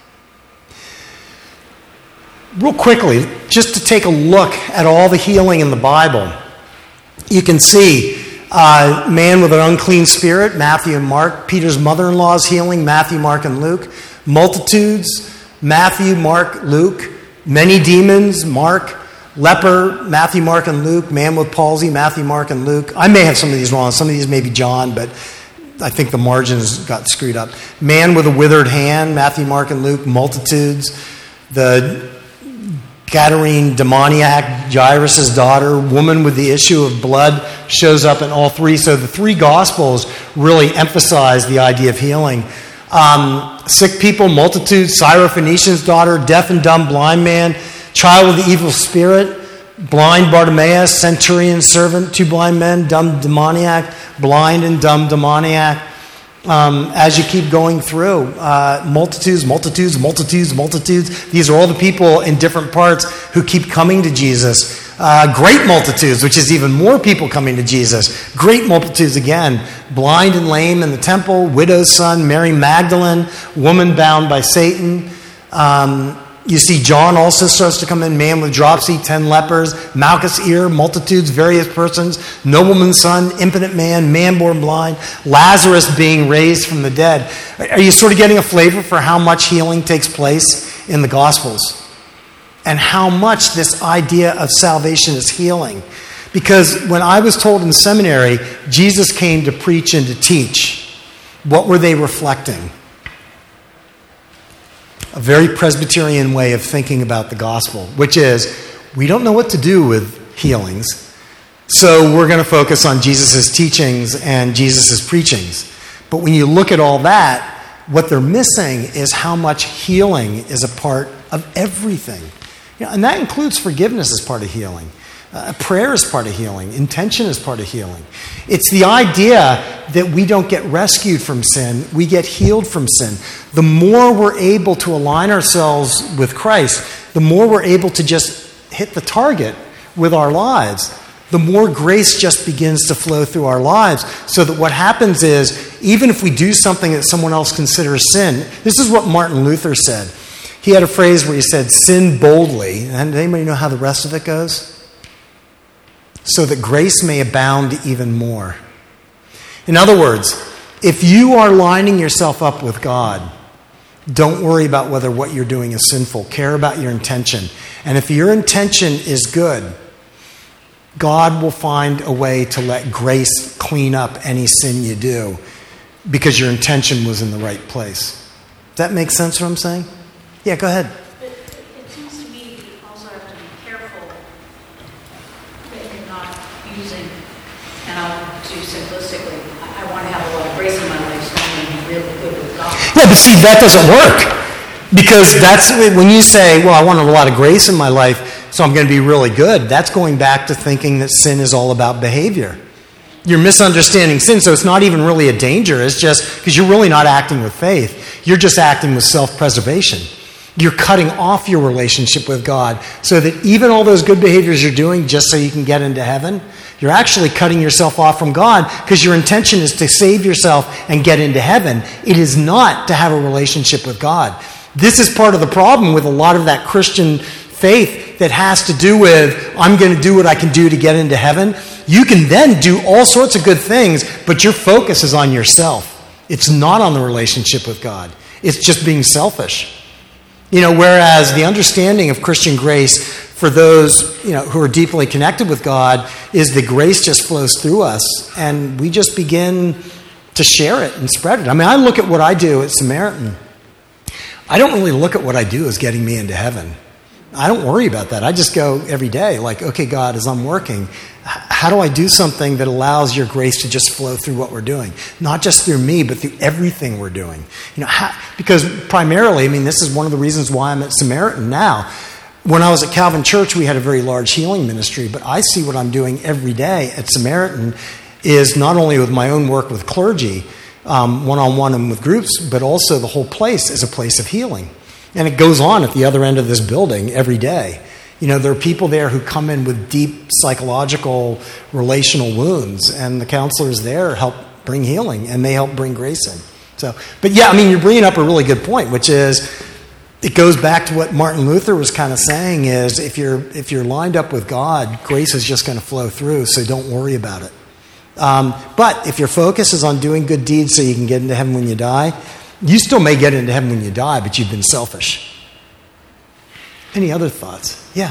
Real quickly, just to take a look at all the healing in the Bible, you can see uh, man with an unclean spirit, Matthew and Mark. Peter's mother-in-law's healing, Matthew, Mark, and Luke. Multitudes, Matthew, Mark, Luke. Many demons, Mark. Leper, Matthew, Mark, and Luke. Man with palsy, Matthew, Mark, and Luke. I may have some of these wrong. Some of these may be John, but I think the margins got screwed up. Man with a withered hand, Matthew, Mark, and Luke. Multitudes. The Gadarene demoniac, Jairus' daughter. Woman with the issue of blood shows up in all three. So the three Gospels really emphasize the idea of healing. Um, sick people, multitudes. Syrophoenician's daughter, deaf and dumb blind man. Child with the evil spirit, blind Bartimaeus, centurion's servant, two blind men, dumb demoniac, blind and dumb demoniac. Um, as you keep going through, uh, multitudes, multitudes, multitudes, multitudes. These are all the people in different parts who keep coming to Jesus. Uh, great multitudes, which is even more people coming to Jesus. Great multitudes again. Blind and lame in the temple, widow's son, Mary Magdalene, woman bound by Satan. Um, You see John also starts to come in, man with dropsy, ten lepers, Malchus' ear, multitudes, various persons, nobleman's son, impotent man, man born blind, Lazarus being raised from the dead. Are you sort of getting a flavor for how much healing takes place in the Gospels? And how much this idea of salvation is healing? Because when I was told in seminary, Jesus came to preach and to teach, what were they reflecting? A very Presbyterian way of thinking about the gospel, which is, we don't know what to do with healings, so we're going to focus on Jesus' teachings and Jesus' preachings. But when you look at all that, what they're missing is how much healing is a part of everything. You know, and that includes forgiveness as part of healing. Uh, prayer is part of healing. Intention is part of healing. It's the idea that we don't get rescued from sin, we get healed from sin. The more we're able to align ourselves with Christ, the more we're able to just hit the target with our lives, the more grace just begins to flow through our lives, so that what happens is, even if we do something that someone else considers sin, this is what Martin Luther said. He had a phrase where he said, sin boldly. And does anybody know how the rest of it goes? So that grace may abound even more. In other words, if you are lining yourself up with God, don't worry about whether what you're doing is sinful. Care about your intention. And if your intention is good, God will find a way to let grace clean up any sin you do, because your intention was in the right place. Does that make sense what I'm saying? Yeah, go ahead. But it seems to me we also have to be careful that you're not using, and I'll do simplistically, I, I want to have a lot of grace in my life, so I'm going to be really good with God. Yeah, but see, that doesn't work. Because that's when you say, well, I want a lot of grace in my life, so I'm going to be really good. That's going back to thinking that sin is all about behavior. You're misunderstanding sin, so it's not even really a danger. It's just because you're really not acting with faith. You're just acting with self-preservation. You're cutting off your relationship with God so that even all those good behaviors you're doing just so you can get into heaven, you're actually cutting yourself off from God, because your intention is to save yourself and get into heaven. It is not to have a relationship with God. This is part of the problem with a lot of that Christian faith that has to do with, I'm going to do what I can do to get into heaven. You can then do all sorts of good things, but your focus is on yourself. It's not on the relationship with God. It's just being selfish. You know, whereas the understanding of Christian grace for those, you know, who are deeply connected with God is that grace just flows through us, and we just begin to share it and spread it. I mean, I look at what I do at Samaritan. I don't really look at what I do as getting me into heaven. I don't worry about that. I just go every day like, okay, God, as I'm working, how do I do something that allows your grace to just flow through what we're doing? Not just through me, but through everything we're doing. You know, how, because primarily, I mean, this is one of the reasons why I'm at Samaritan now. when I was at Calvin Church, we had a very large healing ministry, but I see what I'm doing every day at Samaritan is not only with my own work with clergy, um, one-on-one and with groups, but also the whole place is a place of healing. And it goes on at the other end of this building every day. You know, there are people there who come in with deep psychological, relational wounds, and the counselors there help bring healing, and they help bring grace in. So, but yeah, I mean, you're bringing up a really good point, which is, it goes back to what Martin Luther was kind of saying is, if you're if you're lined up with God, grace is just going to flow through, so don't worry about it. Um, but if your focus is on doing good deeds so you can get into heaven when you die, you still may get into heaven when you die, but you've been selfish. Any other thoughts? Yeah.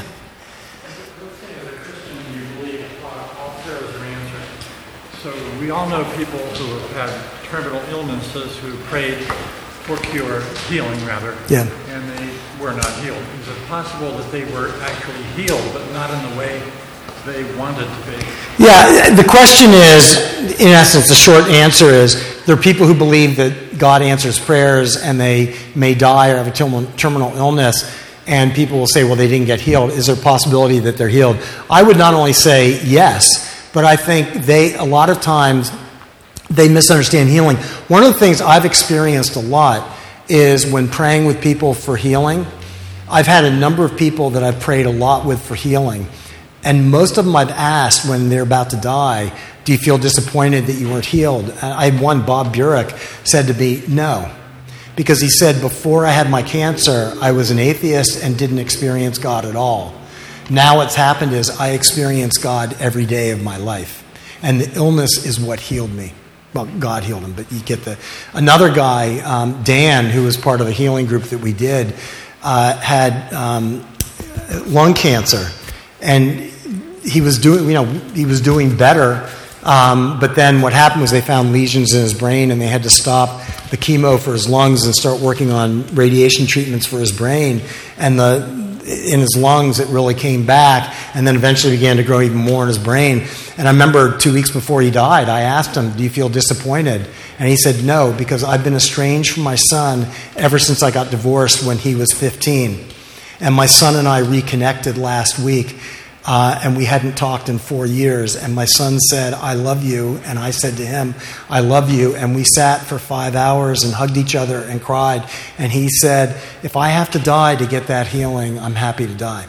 Let's say as a Christian you believe all prayers are answered. So we all know people who have had terminal illnesses who prayed for cure, healing rather, Yeah. and they were not healed. Is it possible that they were actually healed, but not in the way they wanted to be? Yeah, the question is, in essence, the short answer is, there are people who believe that God answers prayers and they may die or have a terminal, terminal illness, and people will say, well, they didn't get healed. Is there a possibility that they're healed? I would not only say yes, but I think they, a lot of times, they misunderstand healing. One of the things I've experienced a lot is when praying with people for healing, I've had a number of people that I've prayed a lot with for healing, and most of them I've asked when they're about to die, do you feel disappointed that you weren't healed? And I had one, Bob Burek, said to me, no. Because he said, before I had my cancer, I was an atheist and didn't experience God at all. Now what's happened is I experience God every day of my life. And the illness is what healed me. Well, God healed him, but you get the... Another guy, um, Dan, who was part of a healing group that we did, uh, had um, lung cancer. And he was doing, you know, he was doing better. Um, but then what happened was they found lesions in his brain, and they had to stop the chemo for his lungs and start working on radiation treatments for his brain. And the in his lungs, it really came back, and then eventually began to grow even more in his brain. And I remember two weeks before he died, I asked him, do you feel disappointed? And he said, no, because I've been estranged from my son ever since I got divorced when he was fifteen. And my son and I reconnected last week. Uh, and we hadn't talked in four years. And my son said, I love you. And I said to him, I love you. And we sat for five hours and hugged each other and cried. And he said, if I have to die to get that healing, I'm happy to die.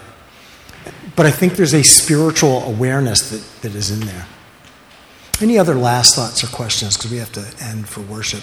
But I think there's a spiritual awareness that, that is in there. Any other last thoughts or questions? Because we have to end for worship.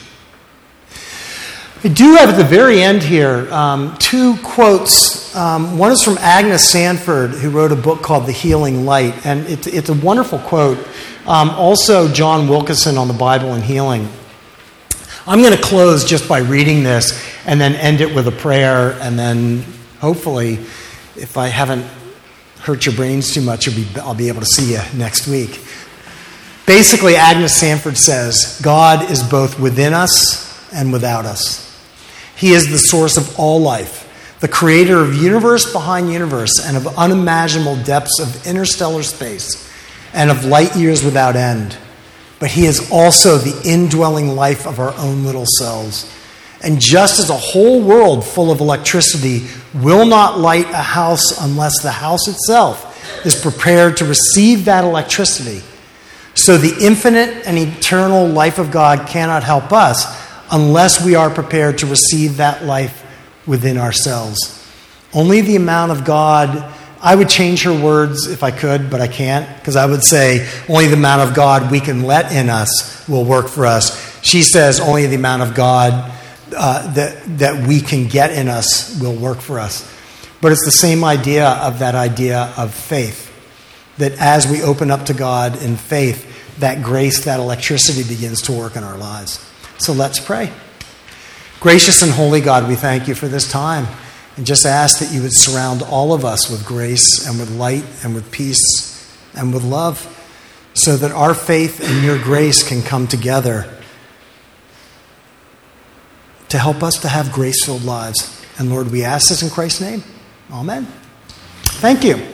I do have at the very end here um, two quotes. Um, one is from Agnes Sanford, who wrote a book called The Healing Light. And it, it's a wonderful quote. Um, also, John Wilkinson on the Bible and healing. I'm going to close just by reading this and then end it with a prayer. And then hopefully, if I haven't hurt your brains too much, you'll be, I'll be able to see you next week. Basically, Agnes Sanford says, God is both within us and without us. He is the source of all life, the creator of universe behind universe and of unimaginable depths of interstellar space and of light years without end. But he is also the indwelling life of our own little selves. And just as a whole world full of electricity will not light a house unless the house itself is prepared to receive that electricity, so the infinite and eternal life of God cannot help us unless we are prepared to receive that life within ourselves. Only the amount of God, I would change her words if I could, but I can't, because I would say only the amount of God we can let in us will work for us. She says only the amount of God uh, that, that we can get in us will work for us. But it's the same idea of that idea of faith, that as we open up to God in faith, that grace, that electricity begins to work in our lives. So let's pray. Gracious and holy God, we thank you for this time and just ask that you would surround all of us with grace and with light and with peace and with love, so that our faith and your grace can come together to help us to have grace-filled lives. And Lord, we ask this in Christ's name. Amen. Thank you.